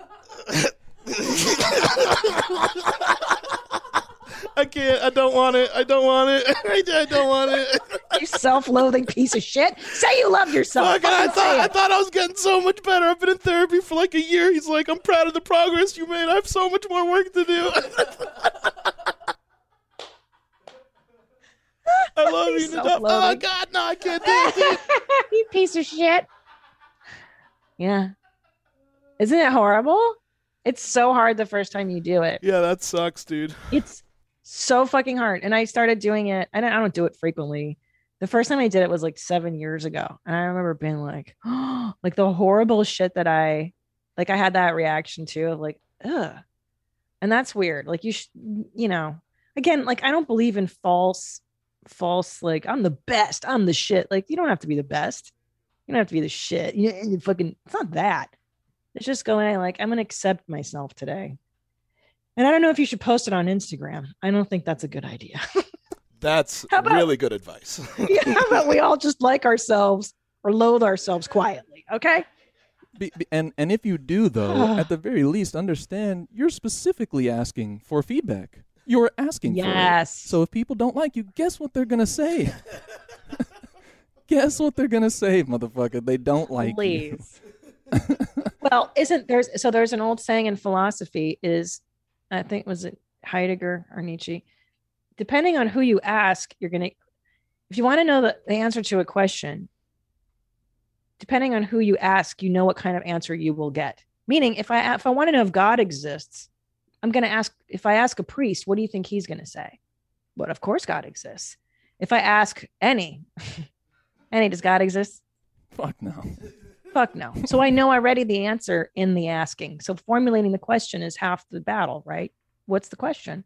I can't. I don't want it. I don't want it. I don't want it. You self-loathing piece of shit. Say you love yourself. Fuck, and I Fucking thought say I it. thought I was getting so much better. I've been in therapy for like a year. He's like, I'm proud of the progress you made. I have so much more work to do. I love you, Nadav. Oh Self-loathing. God, no, I can't do it. You piece of shit. Yeah. Isn't it horrible? It's so hard the first time you do it. Yeah, that sucks, dude. It's so fucking hard. And I started doing it. And I don't do it frequently. The first time I did it was like seven years ago. And I remember being like, oh, like the horrible shit that I, like I had that reaction to of like, ugh. And that's weird. Like you, sh- you know, again, like I don't believe in false, false, like I'm the best. I'm the shit. Like you don't have to be the best. You don't have to be the shit. You, you fucking, it's not that. It's just going like, I'm going to accept myself today. And I don't know if you should post it on Instagram. I don't think that's a good idea. That's How about- really good advice. Yeah, how about we all just like ourselves or loathe ourselves quietly? Okay. Be, be- and and if you do though, at the very least, understand you're specifically asking for feedback. You're asking for it. Yes. So if people don't like you, guess what they're gonna say? Guess what they're gonna say, motherfucker? They don't like you. Please. Well, isn't there's so there's an old saying in philosophy is, I think was it Heidegger or Nietzsche, depending on who you ask, you're gonna, if you want to know the, the answer to a question, depending on who you ask, you know what kind of answer you will get. Meaning, if I if I want to know if God exists, I'm gonna ask. If I ask a priest, what do you think he's gonna say? But of course, God exists. If I ask any, any, does God exist? Fuck no. Fuck no. So I know already the answer in the asking. So formulating the question is half the battle, right? What's the question?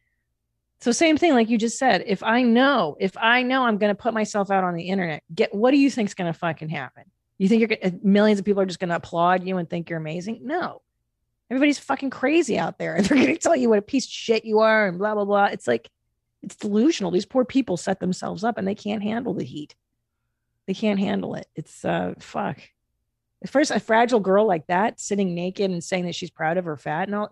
So same thing, like you just said, if I know, if I know I'm going to put myself out on the internet, get, what do you think is going to fucking happen? You think you're gonna, millions of people are just going to applaud you and think you're amazing? No, everybody's fucking crazy out there. And they're going to tell you what a piece of shit you are and blah, blah, blah. It's like, it's delusional. These poor people set themselves up and they can't handle the heat. They can't handle it. It's uh, fuck. At first, a fragile girl like that sitting naked and saying that she's proud of her fat and all.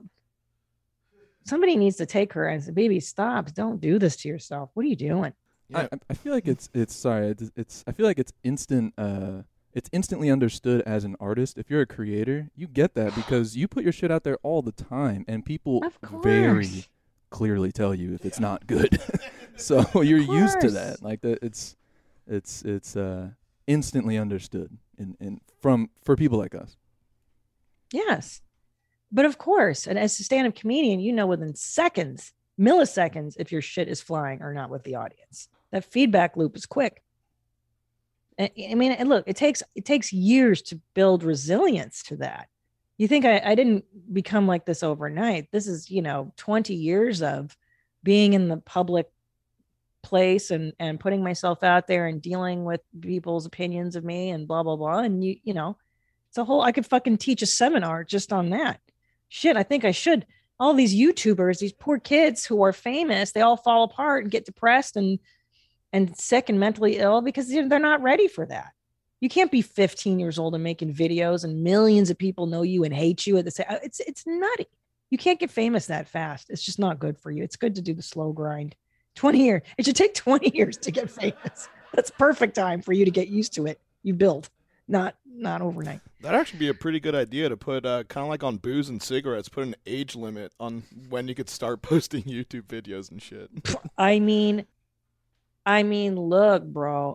Somebody needs to take her and say, baby, stop. Don't do this to yourself. What are you doing? I, I feel like it's it's sorry it's, it's I feel like it's instant uh it's instantly understood as an artist. If you're a creator, you get that because you put your shit out there all the time and people very clearly tell you if it's not good. So you're used to that. Like that it's it's it's uh instantly understood in, in from for people like us. Yes. But of course, and as a stand-up comedian, you know within seconds, milliseconds, if your shit is flying or not with the audience. That feedback loop is quick. And, I mean, and look, it takes it takes years to build resilience to that. You think I, I didn't become like this overnight. This is, you know, twenty years of being in the public place and and putting myself out there and dealing with people's opinions of me and blah, blah, blah. And you, you know, it's a whole, I could fucking teach a seminar just on that. Shit, I think I should. All these YouTubers, these poor kids who are famous, they all fall apart and get depressed and and sick and mentally ill because they're not ready for that. You can't be fifteen years old and making videos and millions of people know you and hate you at the same. It's it's nutty. You can't get famous that fast. It's just not good for you. It's good to do the slow grind twenty years. It should take twenty years to get famous. That's perfect time for you to get used to it. You build, not not overnight. That'd actually be a pretty good idea to put, uh, kind of like on booze and cigarettes, put an age limit on when you could start posting YouTube videos and shit. I mean, I mean, look, bro.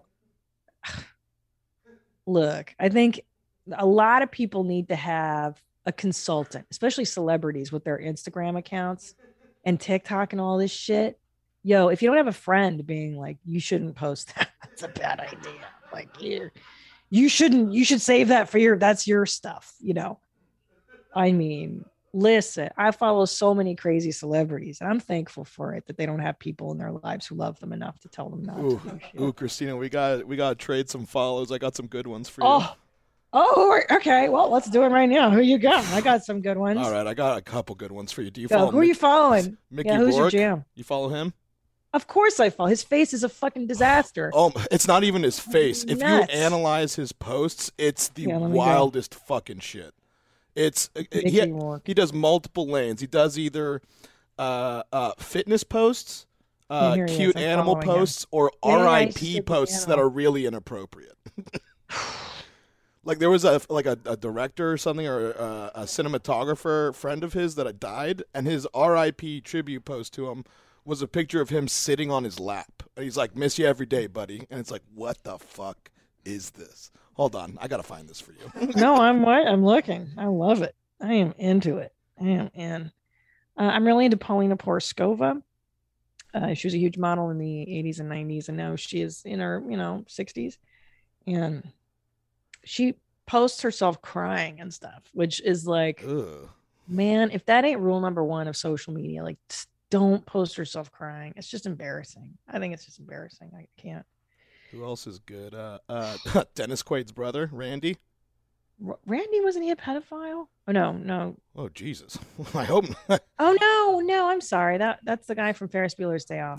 Look, I think a lot of people need to have a consultant, especially celebrities with their Instagram accounts and TikTok and all this shit. Yo, if you don't have a friend being like, you shouldn't post that, that's a bad idea. Like, you, you shouldn't, you should save that for your, that's your stuff, you know? I mean, listen, I follow so many crazy celebrities, and I'm thankful for it that they don't have people in their lives who love them enough to tell them not Ooh, to do shit. ooh, Christina, we got we got to trade some follows. I got some good ones for you. Oh, oh, okay. Well, let's do it right now. Who you got? I got some good ones. All right, I got a couple good ones for you. Do you Go. follow? Who are you following? Mickey yeah, who's Rourke? your jam? You follow him? Of course I follow. His face is a fucking disaster. Oh, it's not even his face. If Nuts. you analyze his posts, it's the Yeah, let me go. wildest fucking shit. It's uh, Mickey he, Rourke. he does multiple lanes. He does either uh, uh, fitness posts, Yeah, uh, here he is. cute I'm animal following him. posts, or Yeah, yeah, R I he's P super posts that animal. are really inappropriate. Like there was a like a, a director or something, or a, a cinematographer friend of his that had died, and his R I P tribute post to him was a picture of him sitting on his lap. And he's like, "Miss you every day, buddy." And it's like, what the fuck is this? Hold on, I gotta find this for you. No, I'm what I'm looking. I love it. I am into it. I am in. Uh, I'm really into Paulina Poroskova. Uh, she was a huge model in the eighties and nineties, and now she is in her, you know, sixties. And she posts herself crying and stuff, which is like, Ugh. man, if that ain't rule number one of social media, like, just don't post yourself crying. It's just embarrassing. I think it's just embarrassing. I can't. Who else is good? Uh, uh, Dennis Quaid's brother, Randy. R- Randy, wasn't he a pedophile? Oh no, no. Oh Jesus, I hope not. Oh no, no. I'm sorry. That that's the guy from Ferris Bueller's Day Off.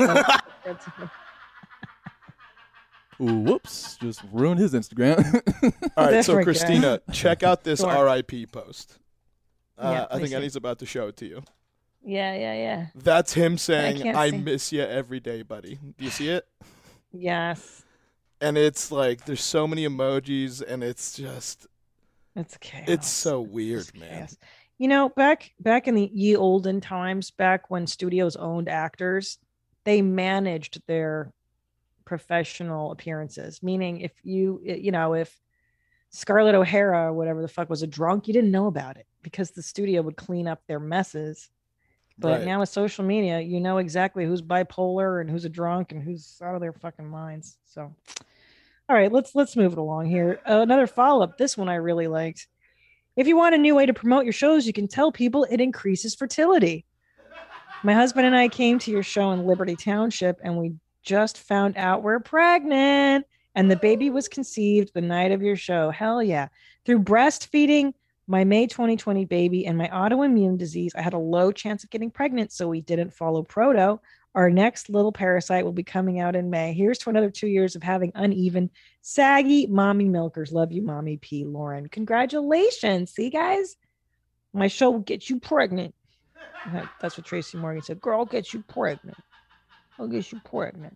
Ooh, whoops! Just ruined his Instagram. All right, so Different guy. Christina, check out this Sure. R I P post. Uh, Yeah, I let me think see. Eddie's about to show it to you. Yeah, yeah, yeah. That's him saying, can't "I see. miss you every day, buddy." Do you see it? Yes. And it's like there's so many emojis, and it's just It's chaos. it's so weird, It's man. chaos. You know, back back in the ye olden times, back when studios owned actors, they managed their professional appearances. Meaning, if you you know if Scarlett O'Hara or whatever the fuck was a drunk, you didn't know about it because the studio would clean up their messes. But Right. now with social media, you know exactly who's bipolar and who's a drunk and who's out of their fucking minds. So, all right, let's let's move it along here. Uh, another follow up. This one I really liked. If you want a new way to promote your shows, you can tell people it increases fertility. My husband and I came to your show in Liberty Township, and we just found out we're pregnant, and the baby was conceived the night of your show. Hell yeah! Through breastfeeding my May twenty twenty baby and my autoimmune disease, I had a low chance of getting pregnant, so we didn't follow proto. Our next little parasite will be coming out in May. Here's to another two years of having uneven, saggy mommy milkers. Love you, Mommy P. Lauren. Congratulations. See, guys? My show will get you pregnant. That's what Tracy Morgan said. Girl, I'll get you pregnant. I'll get you pregnant.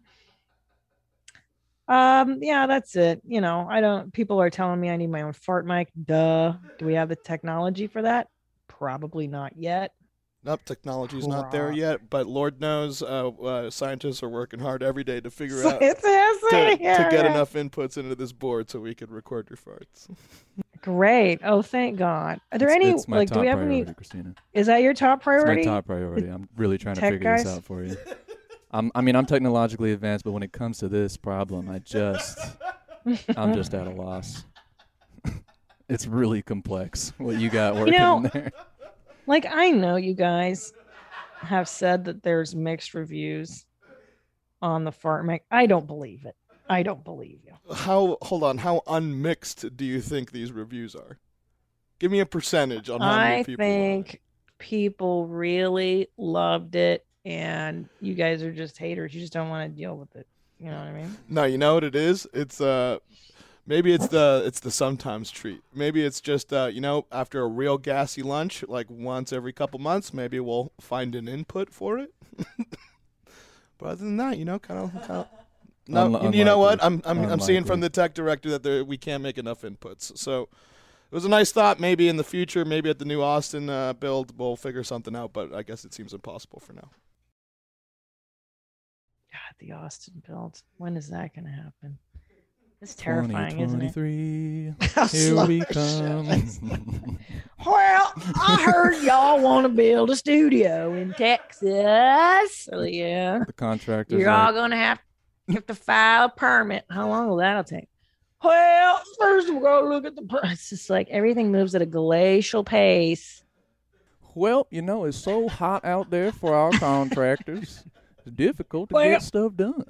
Um, yeah, that's it. You know, I don't, people are telling me I need my own fart mic. Duh. Do we have the technology for that? Probably not yet. Nope, technology's not there Crap. yet, but Lord knows uh, uh, scientists are working hard every day to figure out It's to, to yeah, get yeah. enough inputs into this board so we can record your farts. Great. Oh, thank God. Are there It's- any, it's my like, do top we have priority, any, Christina. is that your top It's priority? my top priority. I'm really trying to Tech figure this guys? out for you. I'm, I mean, I'm technologically advanced, but when it comes to this problem, I just, I'm just at a loss. It's really complex what you got working know, in there. Like, I know you guys have said that there's mixed reviews on the fart mic. I don't believe it. I don't believe you. How, hold on, how unmixed do you think these reviews are? Give me a percentage on how many I people. think people really loved it, and you guys are just haters. You just don't want to deal with it. You know what I mean? No, you know what it is? It's uh maybe it's the it's the sometimes treat. Maybe it's just uh you know, after a real gassy lunch, like once every couple months, maybe we'll find an input for it. But other than that, you know, kind of. Kind of no, Unli- you know what? unlikely. I'm I'm I'm seeing from the tech director that there, we can't make enough inputs. So it was a nice thought. Maybe in the future, maybe at the new Austin uh, build, we'll figure something out. But I guess it seems impossible for now. God, the Austin build. When is that going to happen? It's terrifying, isn't it? twenty twenty-three, here we come. Well, I heard y'all want to build a studio in Texas. So, yeah. The contractors. You're all like, going to have, have to file a permit. How long will that take? Well, first we're going to look at the price. It's just like everything moves at a glacial pace. well, you know, it's so hot out there for our contractors. It's difficult to Well, get stuff done.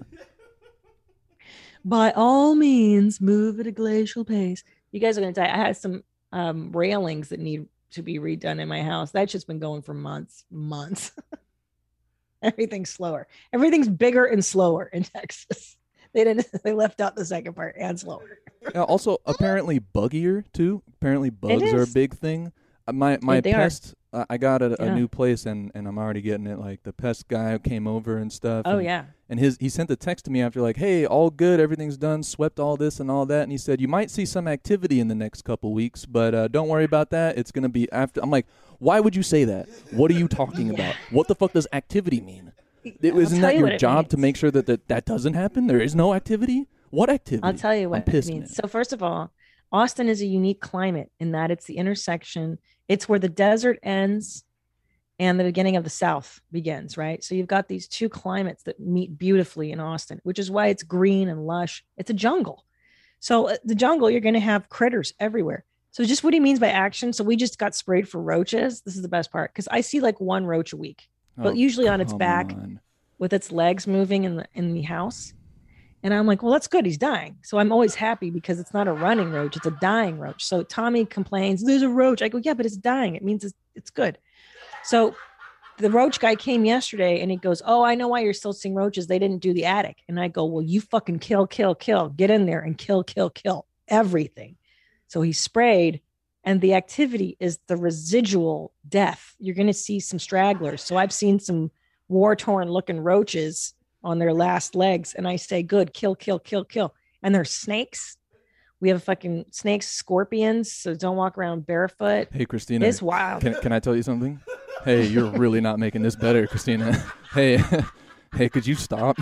By all means, move at a glacial pace. You guys are going to die. I had some um, railings that need to be redone in my house. That's just been going for months, months. Everything's slower. Everything's bigger and slower in Texas. They didn't. They left out the second part, and slower. Uh, also, apparently buggier too. Apparently bugs are a is. big thing. Uh, my my They are. pest. Uh, I got a, a Yeah. new place and, and I'm already getting it. Like the pest guy came over and stuff. Oh and, yeah. And his he sent a text to me after like, hey, all good, everything's done, swept all this and all that. And he said you might see some activity in the next couple weeks, but uh, don't worry about that. It's gonna be after. I'm like, why would you say that? What are you talking about? What the fuck does activity mean? It, I'll isn't tell that you your what it job to means. make sure that, that that doesn't happen? There is no activity? What activity? I'll tell you what I'm it pissed, means. man. So first of all, Austin is a unique climate in that it's the intersection. It's where the desert ends and the beginning of the South begins, right? So you've got these two climates that meet beautifully in Austin, which is why it's green and lush. It's a jungle. So uh, the jungle, you're going to have critters everywhere. So just what he means by action. So we just got sprayed for roaches. This is the best part because I see like one roach a week, but Oh, usually on its come back on. with its legs moving in the in the house. And I'm like, well, that's good. He's dying. So I'm always happy because it's not a running roach. It's a dying roach. So Tommy complains, there's a roach. I go, yeah, but it's dying. It means it's, it's good. So the roach guy came yesterday and he goes, oh, I know why you're still seeing roaches. They didn't do the attic. And I go, well, you fucking kill, kill, kill. Get in there and kill, kill, kill everything. So he sprayed and the activity is the residual death. You're going to see some stragglers. So I've seen some war-torn looking roaches on their last legs. And I say, good, kill, kill, kill, kill. And there's snakes. We have fucking snakes, scorpions. So don't walk around barefoot. Hey, Christina. It's wild. Can, can I tell you something? Hey, you're really not making this better, Christina. Hey, hey, could you stop?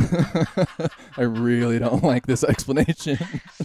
I really don't like this explanation.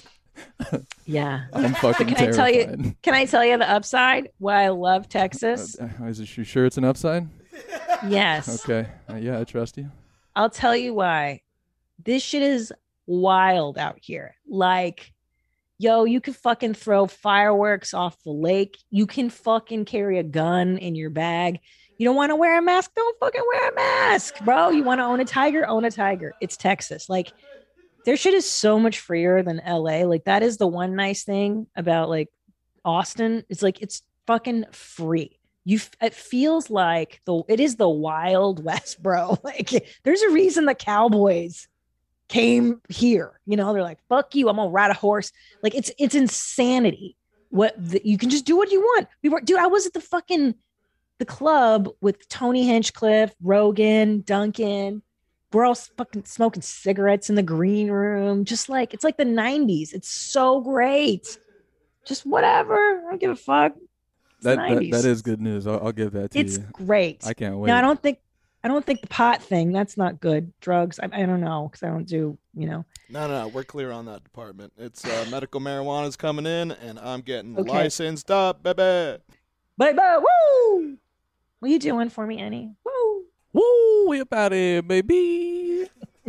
Yeah. I'm fucking But can I terrified. tell you, can I tell you the upside? Why I love Texas? Uh, is it, you sure it's an upside? Yes. Okay. Uh, yeah, I trust you. I'll tell you why. This shit is wild out here. Like, yo, you can fucking throw fireworks off the lake. You can fucking carry a gun in your bag. You don't want to wear a mask? Don't fucking wear a mask, bro. You want to own a tiger? Own a tiger. It's Texas. Like, their shit is so much freer than L A. Like, that is the one nice thing about like Austin. It's like it's fucking free. You, f- it feels like the it is the Wild West, bro. Like, there's a reason the Cowboys came here. You know, they're like, "Fuck you, I'm gonna ride a horse." Like, it's it's insanity. What the, you can just do what you want. We were, dude. I was at the fucking the club with Tony Hinchcliffe, Rogan, Duncan. We're all fucking smoking cigarettes in the green room. Just like it's like the nineties. It's so great. Just whatever. I don't give a fuck. It's That, the that nineties. that is good news. I'll, I'll give that to It's you. great. I can't wait. No, I don't think I don't think the pot thing, that's not good. Drugs, I, I don't know, because I don't do, you know. No, no, no, we're clear on that department. It's uh, medical marijuana's coming in, and I'm getting Okay. licensed up, baby. Baby, woo! What are you doing for me, Annie? Woo! Woo, we about it, baby.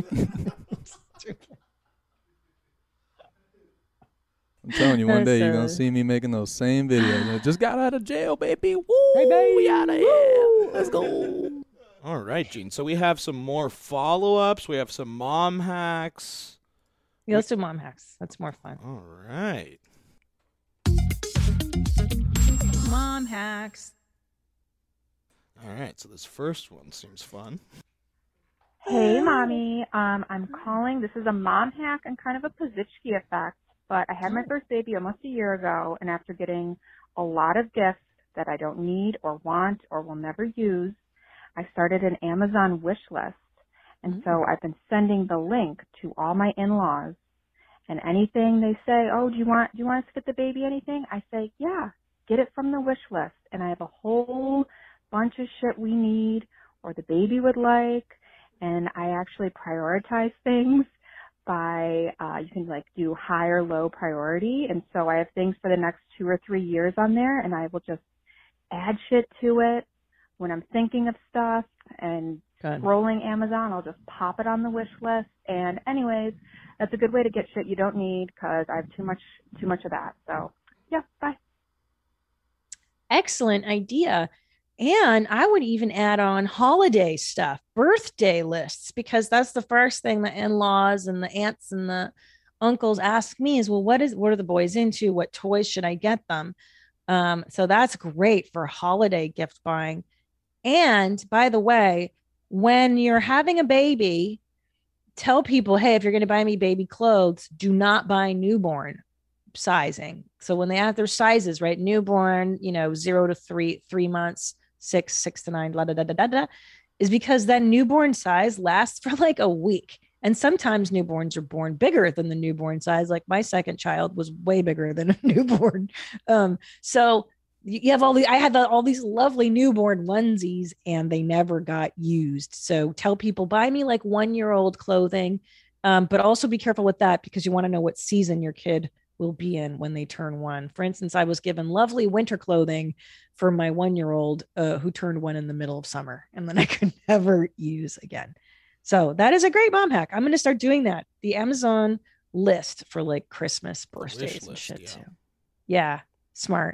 I'm telling you, one That's day you're so- gonna see me making those same videos. I just got out of jail, baby. Woo, Baby, we out of here. Let's go. All right, Gene. So we have some more follow-ups. We have some mom hacks. Yeah, let's do mom hacks. That's more fun. All right. Mom hacks. All right, so this first one seems fun. Hey, Mommy. Um, I'm calling. This is a mom hack and kind of a Pazitsky effect, but I had my first baby almost a year ago, and after getting a lot of gifts that I don't need or want or will never use, I started an Amazon wish list, And Mm. so I've been sending the link to all my in-laws, and anything they say, oh, do you want, do you want us to get the baby anything? I say, yeah, get it from the wish list. And I have a whole bunch of shit we need or the baby would like. And I actually prioritize things by, uh, you can like do high or low priority. And so I have things for the next two or three years on there, and I will just add shit to it when I'm thinking of stuff and Good. scrolling Amazon. I'll just pop it on the wish list. And anyways, that's a good way to get shit you don't need because I have too much, too much of that. So yeah, bye. Excellent idea. And I would even add on holiday stuff, birthday lists, because that's the first thing the in-laws and the aunts and the uncles ask me is, well, what is, what are the boys into? What toys should I get them? Um, so that's great for holiday gift buying. And by the way, when you're having a baby, tell people, hey, if you're going to buy me baby clothes, do not buy newborn sizing. So when they have their sizes, right? Newborn, you know, zero to three, three months, six, six to nine, da, da, da, da, da, is because that newborn size lasts for like a week. And sometimes newborns are born bigger than the newborn size. Like my second child was way bigger than a newborn. Um, so you have all the, I had the, all these lovely newborn onesies and they never got used. So tell people, buy me like one-year-old clothing, um, but also be careful with that because you want to know what season your kid will be in when they turn one. For instance, I was given lovely winter clothing for my one-year-old uh, who turned one in the middle of summer, and then I could never use again. So that is a great mom hack. I'm going to start doing that. The Amazon list for like Christmas, birthdays, and list, shit yeah. too. Yeah, smart.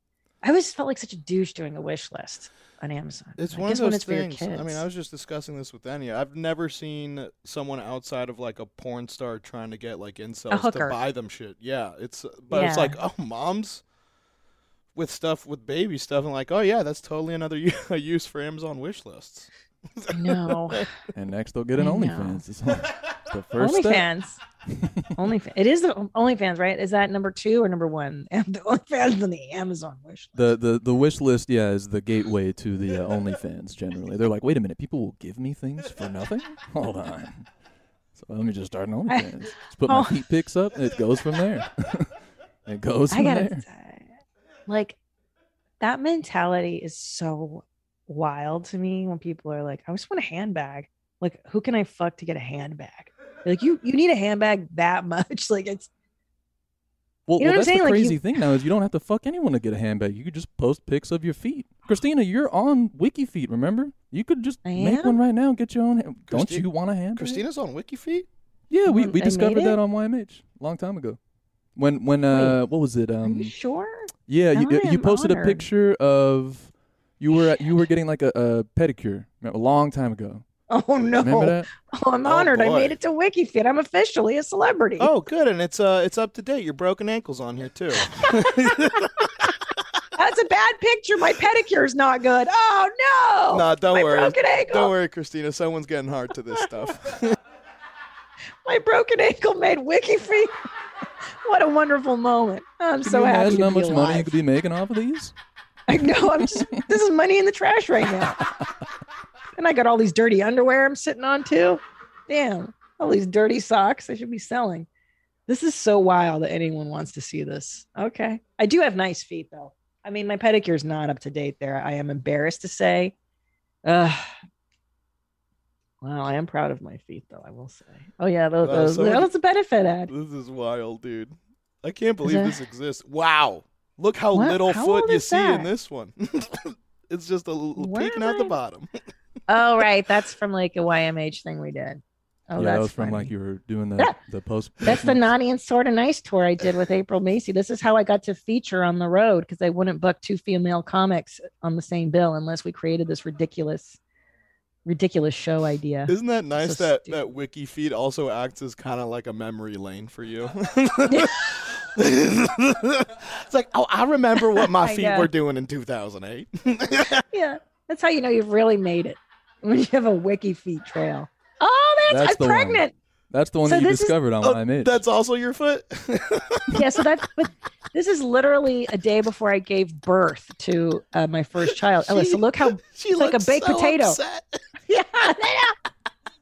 I always felt like such a douche doing a wish list on Amazon. It's I one guess of when those it's for your things. I mean, kids. I was just discussing this with Enya. I've never seen someone outside of like a porn star trying to get like incels to hooker. buy them shit. Yeah, it's but it's Yeah. like, oh, moms with stuff with baby stuff, and like, oh yeah, that's totally another u- use for Amazon wish lists. No. And next they'll get an I know. OnlyFans. It's the first step. OnlyFans. OnlyFans. It is the OnlyFans, right? Is that number two or number one? The OnlyFans and the Amazon wish. The, the the wish list, yeah, is the gateway to the uh, OnlyFans. Generally, they're like, wait a minute, people will give me things for nothing. Hold on. So let me just start an OnlyFans. Just put my Oh. feet pics up, and it goes from there. It goes I from gotta there. say, like, that mentality is so wild to me when people are like, I just want a handbag. Like, who can I fuck to get a handbag? Like, you you need a handbag that much? Like, it's Well, You know well what I'm that's saying? the Like, crazy you- thing now is you don't have to fuck anyone to get a handbag. You could just post pics of your feet. Christina, you're on WikiFeet, remember? You could just I make am? one right now and get your own. ha- Don't Christi- you want a handbag? Christina's on WikiFeet. Yeah, we, Um, we I discovered made that it? on Y M H a long time ago. When when uh what was it? are Um you sure? yeah, you I you am posted a honored. picture of you were at, you were getting like a, a pedicure a long time ago. Oh no! Remember that? Oh, I'm Oh, honored. I boy. made it to WikiFeet. I'm officially a celebrity. Oh, good, and it's uh, it's up to date. Your broken ankle's on here too. That's a bad picture. My pedicure's not good. Oh no! Nah, don't My worry. broken ankle. Don't worry, Christina. Someone's getting hard to this stuff. My broken ankle made WikiFeet. What a wonderful moment. I'm Can so you happy imagine to how be much money you alive. could be making off of these? I know. I'm just. This is money in the trash right now. And I got all these dirty underwear I'm sitting on too. Damn, all these dirty socks I should be selling. This is so wild that anyone wants to see this. Okay, I do have nice feet though. I mean, my pedicure's not up to date there. I am embarrassed to say. Uh, wow, I am proud of my feet though. I will say. Oh yeah, those, Wow, those, someone- that's a benefit ad. This is wild, dude. I can't believe that- this exists. Wow. Look how What? little How foot old you is see in that? this one. It's just a l- Where peeking am out the I? bottom. Oh right, that's from like a Y M H thing we did. Oh, yeah, that's that was from funny. like you were doing the Yeah. the post. That's the Naughty and Sort of Nice tour I did with April Macy. This is how I got to feature on the road because I wouldn't book two female comics on the same bill unless we created this ridiculous, ridiculous show idea. Isn't that nice So that, stupid. that WikiFeed also acts as kind of like a memory lane for you? It's like, oh, I remember what my I feet know. were doing in two thousand eight. Yeah, that's how you know you've really made it when you have a wiki feet trail. Oh, that's, That's I'm the one. pregnant. That's the one So that you this is- discovered on Oh, Y M H. that's also your foot? Yeah, so that but this is literally a day before I gave birth to uh, my first child. Ella, so look how She it's like a looks baked so potato. upset. Yeah, yeah.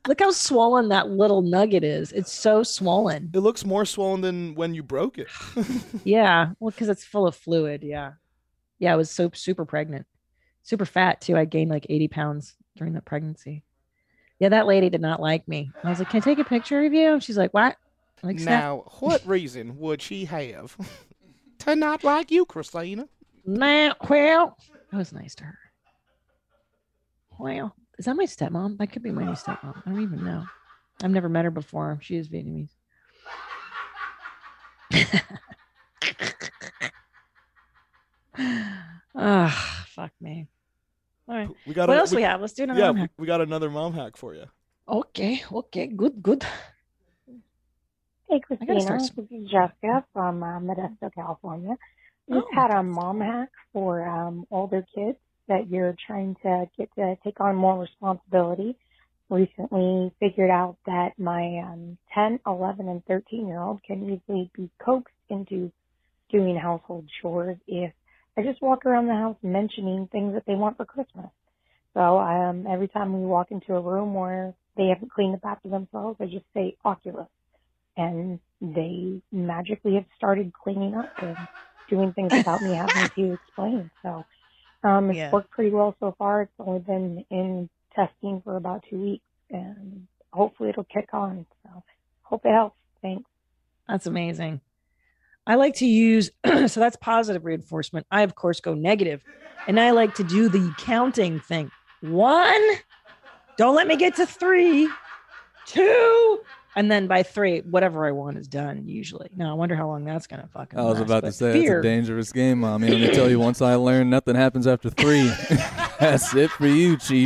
Look how swollen that little nugget is. It's so swollen. It looks more swollen than when you broke it. Yeah. Well, because it's full of fluid. Yeah. Yeah. I was so super pregnant, super fat too. I gained like eighty pounds during the pregnancy. Yeah. That lady did not like me. I was like, can I take a picture of you? And she's like, what? I'm like, "Snap." Now, what reason would she have to not like you, Christina? Nah, well, that was nice to her. Well, is that my stepmom? That could be my new stepmom. I don't even know. I've never met her before. She is Vietnamese. Ah, fuck me. All right. We got what a, else we, we have? Let's do another yeah, mom hack. we got another mom hack for you. Okay, okay, good, good. Hey, I gotta Christina. start- This is Jessica from uh, Modesto, California. We've Oh. had a mom hack for um, older kids that you're trying to get to take on more responsibility. Recently figured out that my um, ten, eleven, and thirteen-year-old can easily be coaxed into doing household chores if I just walk around the house mentioning things that they want for Christmas. So um, every time we walk into a room where they haven't cleaned up after themselves, I just say Oculus. And they magically have started cleaning up and doing things without me having to explain. So um, it's Yeah. worked pretty well so far. It's only been in testing for about two weeks, and hopefully it'll kick on. So hope it helps. Thanks. That's amazing. I like to use, so that's positive reinforcement. I, of course, go negative, and I like to do the counting thing. One, don't let me get to three, two, and then by three, whatever I want is done usually. Now, I wonder how long that's going to fucking I was last, about to but say fear, it's a dangerous game, Mommy. Let me tell you, once I learn nothing happens after three, that's it for you, Chief.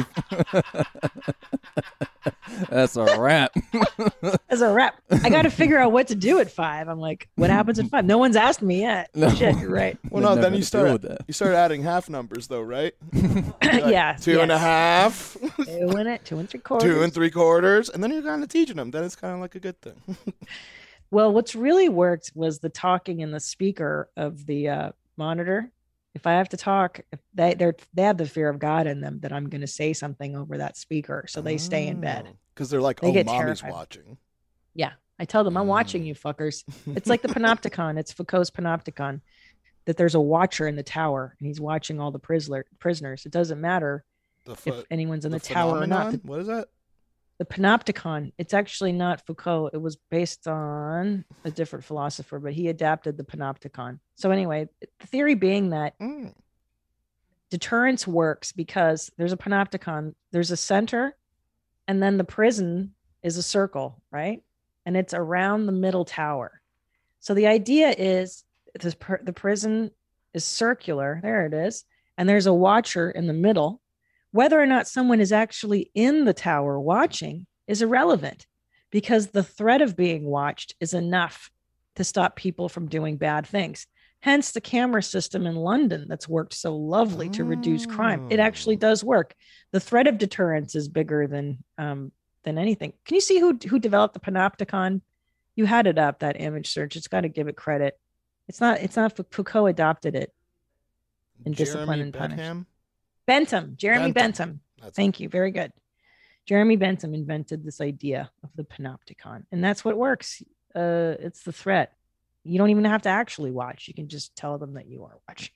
That's a wrap. As a rep, I got to figure out what to do at five. I'm like, what happens at five? No one's asked me yet. No. Shit, you're right. Well, We'd no, never then you have to start deal with that. you start adding half numbers though, right? Yeah. Two and a yes. half, Two and it, two and three quarters. two and three quarters, and then you're kind of teaching them. Then it's kind of like a good thing. Well, what's really worked was the talking in the speaker of the uh, monitor. If I have to talk, if they they're they have the fear of God in them that I'm going to say something over that speaker, so they stay in bed. Because they're like, They oh, get mommy's terrified. watching. Yeah, I tell them I'm watching you, fuckers. It's like the panopticon. It's Foucault's panopticon. That there's a watcher in the tower, and he's watching all the prisoner prisoners. It doesn't matter The if pho- anyone's in the, the tower or not. phenomenon? The, What is that? the panopticon. It's actually not Foucault. It was based on a different philosopher, but he adapted the panopticon. So anyway, the theory being that Mm. deterrence works because there's a panopticon, there's a center, and then the prison is a circle, right? And it's around the middle tower. So the idea is this per, the prison is circular, there it is, and there's a watcher in the middle. Whether or not someone is actually in the tower watching is irrelevant because the threat of being watched is enough to stop people from doing bad things. Hence the camera system in London that's worked so lovely to reduce crime. It actually does work. The threat of deterrence is bigger than um, than anything. Can you see who who developed the panopticon? You had it up, that image search. It's got to give it credit. It's not. It's not. Foucault adopted it in Discipline Jeremy and Punish. Bentham? Bentham, Jeremy Bentham. Bentham. That's Thank you. Very good. Jeremy Bentham invented this idea of the panopticon, and that's what works. Uh, it's the threat. You don't even have to actually watch. You can just tell them that you are watching.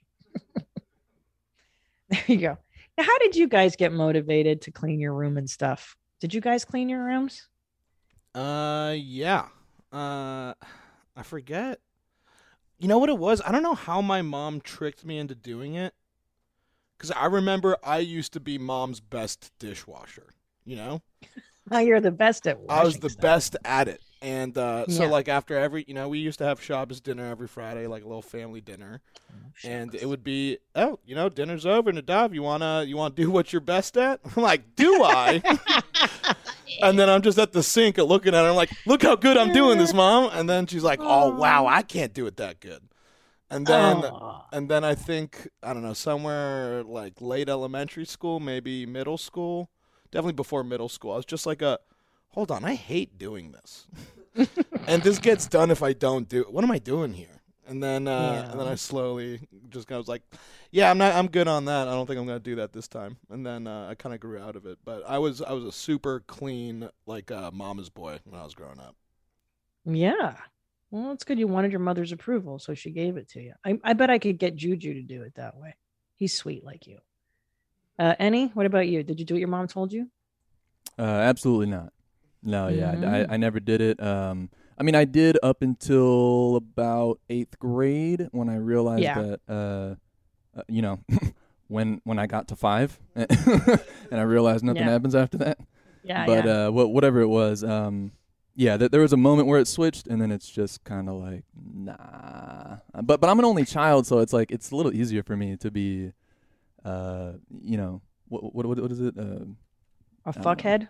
There you go. Now, how did you guys get motivated to clean your room and stuff? Did you guys clean your rooms? Uh, yeah. Uh, I forget. You know what it was? I don't know how my mom tricked me into doing it. Because I remember I used to be mom's best dishwasher, you know? Now you're the best at washing I was the stuff. best at it. And uh, so, Yeah. like, after every, you know, we used to have Shabbos dinner every Friday, like a little family dinner. And it would be, oh, you know, dinner's over, Nadav, you wanna you wanna do what you're best at? I'm like, do I? And then I'm just at the sink looking at her. I'm like, look how good I'm doing this, Mom. And then she's like, oh wow, I can't do it that good. And then Aw. and then I think, I don't know, somewhere like late elementary school, maybe middle school, definitely before middle school, I was just like a, hold on, I hate doing this. And this gets done if I don't do it. What am I doing here? And then, uh, Yeah. and then I slowly just kind of was like, "Yeah, I'm not. I'm good on that. I don't think I'm gonna do that this time." And then uh, I kind of grew out of it. But I was, I was a super clean, like uh, mama's boy when I was growing up. Yeah. Well, it's good you wanted your mother's approval, so she gave it to you. I, I bet I could get Juju to do it that way. He's sweet like you. Uh, Annie, what about you? Did you do what your mom told you? Uh, absolutely not. No, yeah, Mhm. I, I never did it. Um, I mean, I did up until about eighth grade when I realized Yeah. that, uh, uh, you know, when when I got to five, and I realized nothing Yeah. happens after that. Yeah, But yeah. uh, wh- whatever it was, um, yeah, th- there was a moment where it switched, and then it's just kind of like, nah. But but I'm an only child, so it's like it's a little easier for me to be, uh, you know, what what what, what is it? Uh, A I don't know. fuckhead?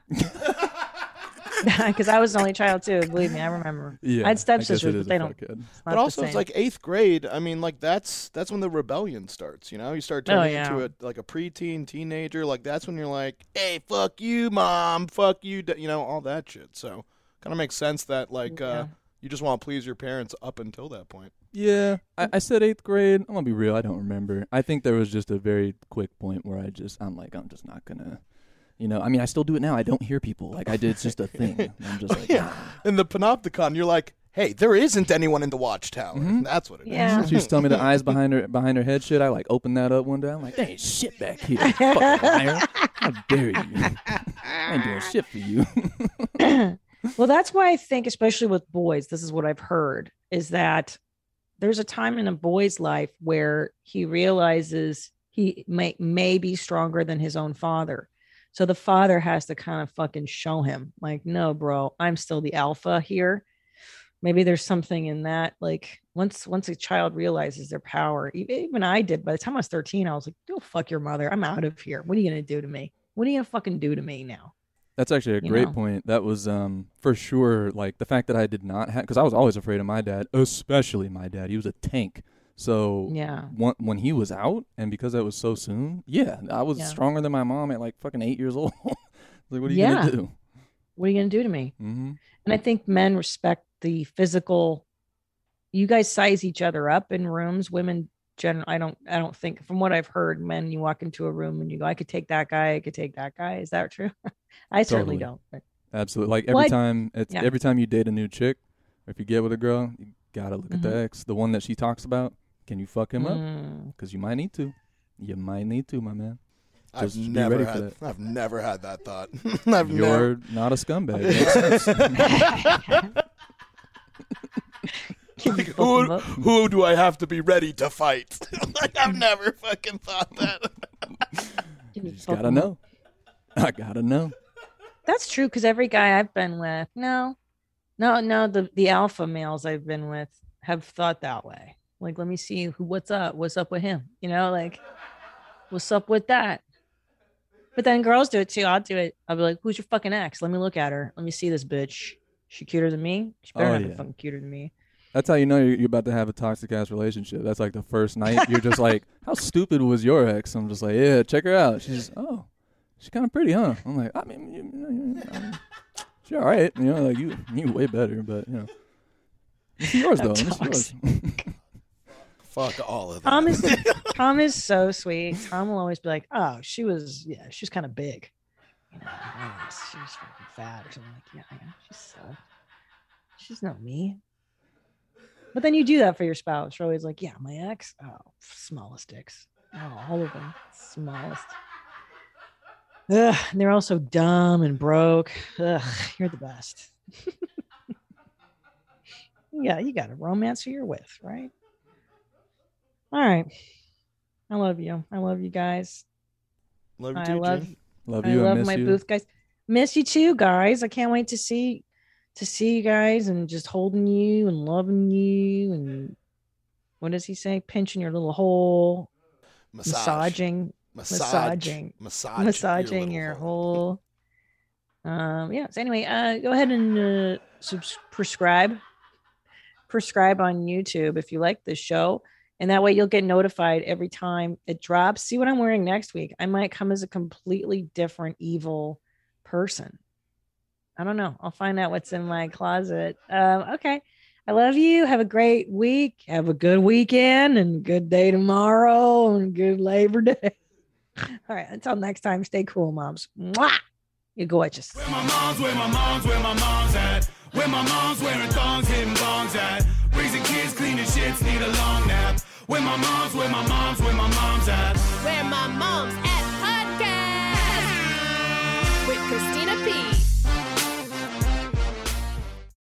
Because I was the only child too. Believe me, I remember. Yeah, I had I guess stepsisters, it is but they a don't. fuckhead. It's not But the also, it's same. like eighth grade. I mean, like that's that's when the rebellion starts. You know, you start Oh, turning yeah. into a like a preteen, teenager. Like that's when you're like, "Hey, fuck you, mom. Fuck you." da-" You know, all that shit. So, kind of makes sense that like uh, Yeah. you just want to please your parents up until that point. Yeah, I, I said eighth grade. I'm gonna be real. I don't remember. I think there was just a very quick point where I just, I'm like, I'm just not gonna, you know. I mean, I still do it now. I don't hear people. Like I did. It's just a thing. I'm just like, Yeah. In the Panopticon, you're like, "Hey, there isn't anyone in the Watchtower." Mhm. That's what it is. Yeah. she used to tell me the eyes behind her behind her head shit. I like opened that up one day. I'm like, there ain't shit back here. Fucking liar. How dare you? I ain't doing shit for you. Well, that's why I think, especially with boys, this is what I've heard, is that there's a time in a boy's life where he realizes he may, may be stronger than his own father. So the father has to kind of fucking show him, like, no, bro, I'm still the alpha here. Maybe there's something in that. Like once once a child realizes their power, e- even I did. By the time I was thirteen, I was like, go fuck your mother. I'm out of here. What are you gonna do to me? What are you gonna fucking do to me now? That's actually a You great know. point. That was um for sure like the fact that I did not have, because I was always afraid of my dad, especially my dad. He was a tank. So Yeah. when, when he was out, and because that was so soon, yeah, I was Yeah. stronger than my mom at like fucking eight years old. Like, what are you Yeah. gonna do? What are you gonna do to me? Mm-hmm. And I think men respect the physical. You guys size each other up in rooms. Women, general, I don't. I don't think, from what I've heard, men, you walk into a room and you go, "I could take that guy. I could take that guy." Is that true? I certainly Totally. don't. But Absolutely. Like every What? time, it's Yeah. every time you date a new chick, or if you get with a girl, you gotta look at the Mhm. ex, the one that she talks about. Can you fuck him up? Mm. Because you might need to. You might need to, my man. I've Just be never ready for had. that. I've never had that thought. I've You're never. not a scumbag. Makes sense. Can you Like, fuck who, him up? who do I have to be ready to fight? Like I've never fucking thought that. Can you Just fuck gotta him up? know. I gotta know. That's true, because every guy I've been with, no, no, no, the the alpha males I've been with have thought that way. Like, let me see who, what's up, what's up with him, you know, like, what's up with that? But then girls do it too. I'll do it. I'll be like, who's your fucking ex? Let me look at her. Let me see this bitch. She cuter than me? She better Oh, not be yeah. fucking cuter than me. That's how you know you're, you're about to have a toxic ass relationship. That's like the first night. You're just like, how stupid was your ex? I'm just like, yeah, check her out. She's, oh, she's kind of pretty, huh? I'm like, I mean, you, you know, I mean, she's all right. You know, like you, you way better, but you know, it's yours though. It's yours. Fuck all of that. Tom is Tom is so sweet. Tom will always be like, "Oh, she was, yeah, she's kind of big. You know, oh, she was fucking fat or something." Like, yeah, yeah, she's so, she's not me. But then you do that for your spouse. You're always like, "Yeah, my ex, oh, smallest dicks, oh, all of them, smallest." Ugh, and they're all so dumb and broke. Ugh, you're the best. Yeah, you got a romance who you're with, right? All right. I love you. I love you guys. Love you I too, love Jen. Love I you. I love miss my you. booth guys. Miss you too, guys. I can't wait to see to see you guys and just holding you and loving you and what does he say? Pinching your little hole, Massage. massaging, Massage. massaging, Massage massaging your your little whole. Um. Yeah. So anyway, uh, go ahead and uh, subs- prescribe, prescribe on YouTube if you like this show. And that way you'll get notified every time it drops. See what I'm wearing next week. I might come as a completely different evil person. I don't know. I'll find out what's in my closet. Um, okay. I love you. Have a great week. Have a good weekend and good day tomorrow and good Labor Day. All right. Until next time, stay cool, moms. Mwah! You gorgeous. Where my mom's, where my mom's, where my mom's at. Where my mom's wearing thongs, hitting bongs at. Raising kids, cleaning shits, need a long nap. Where my mom's, where my mom's, where my mom's at. Where my mom's at podcast with Christina P.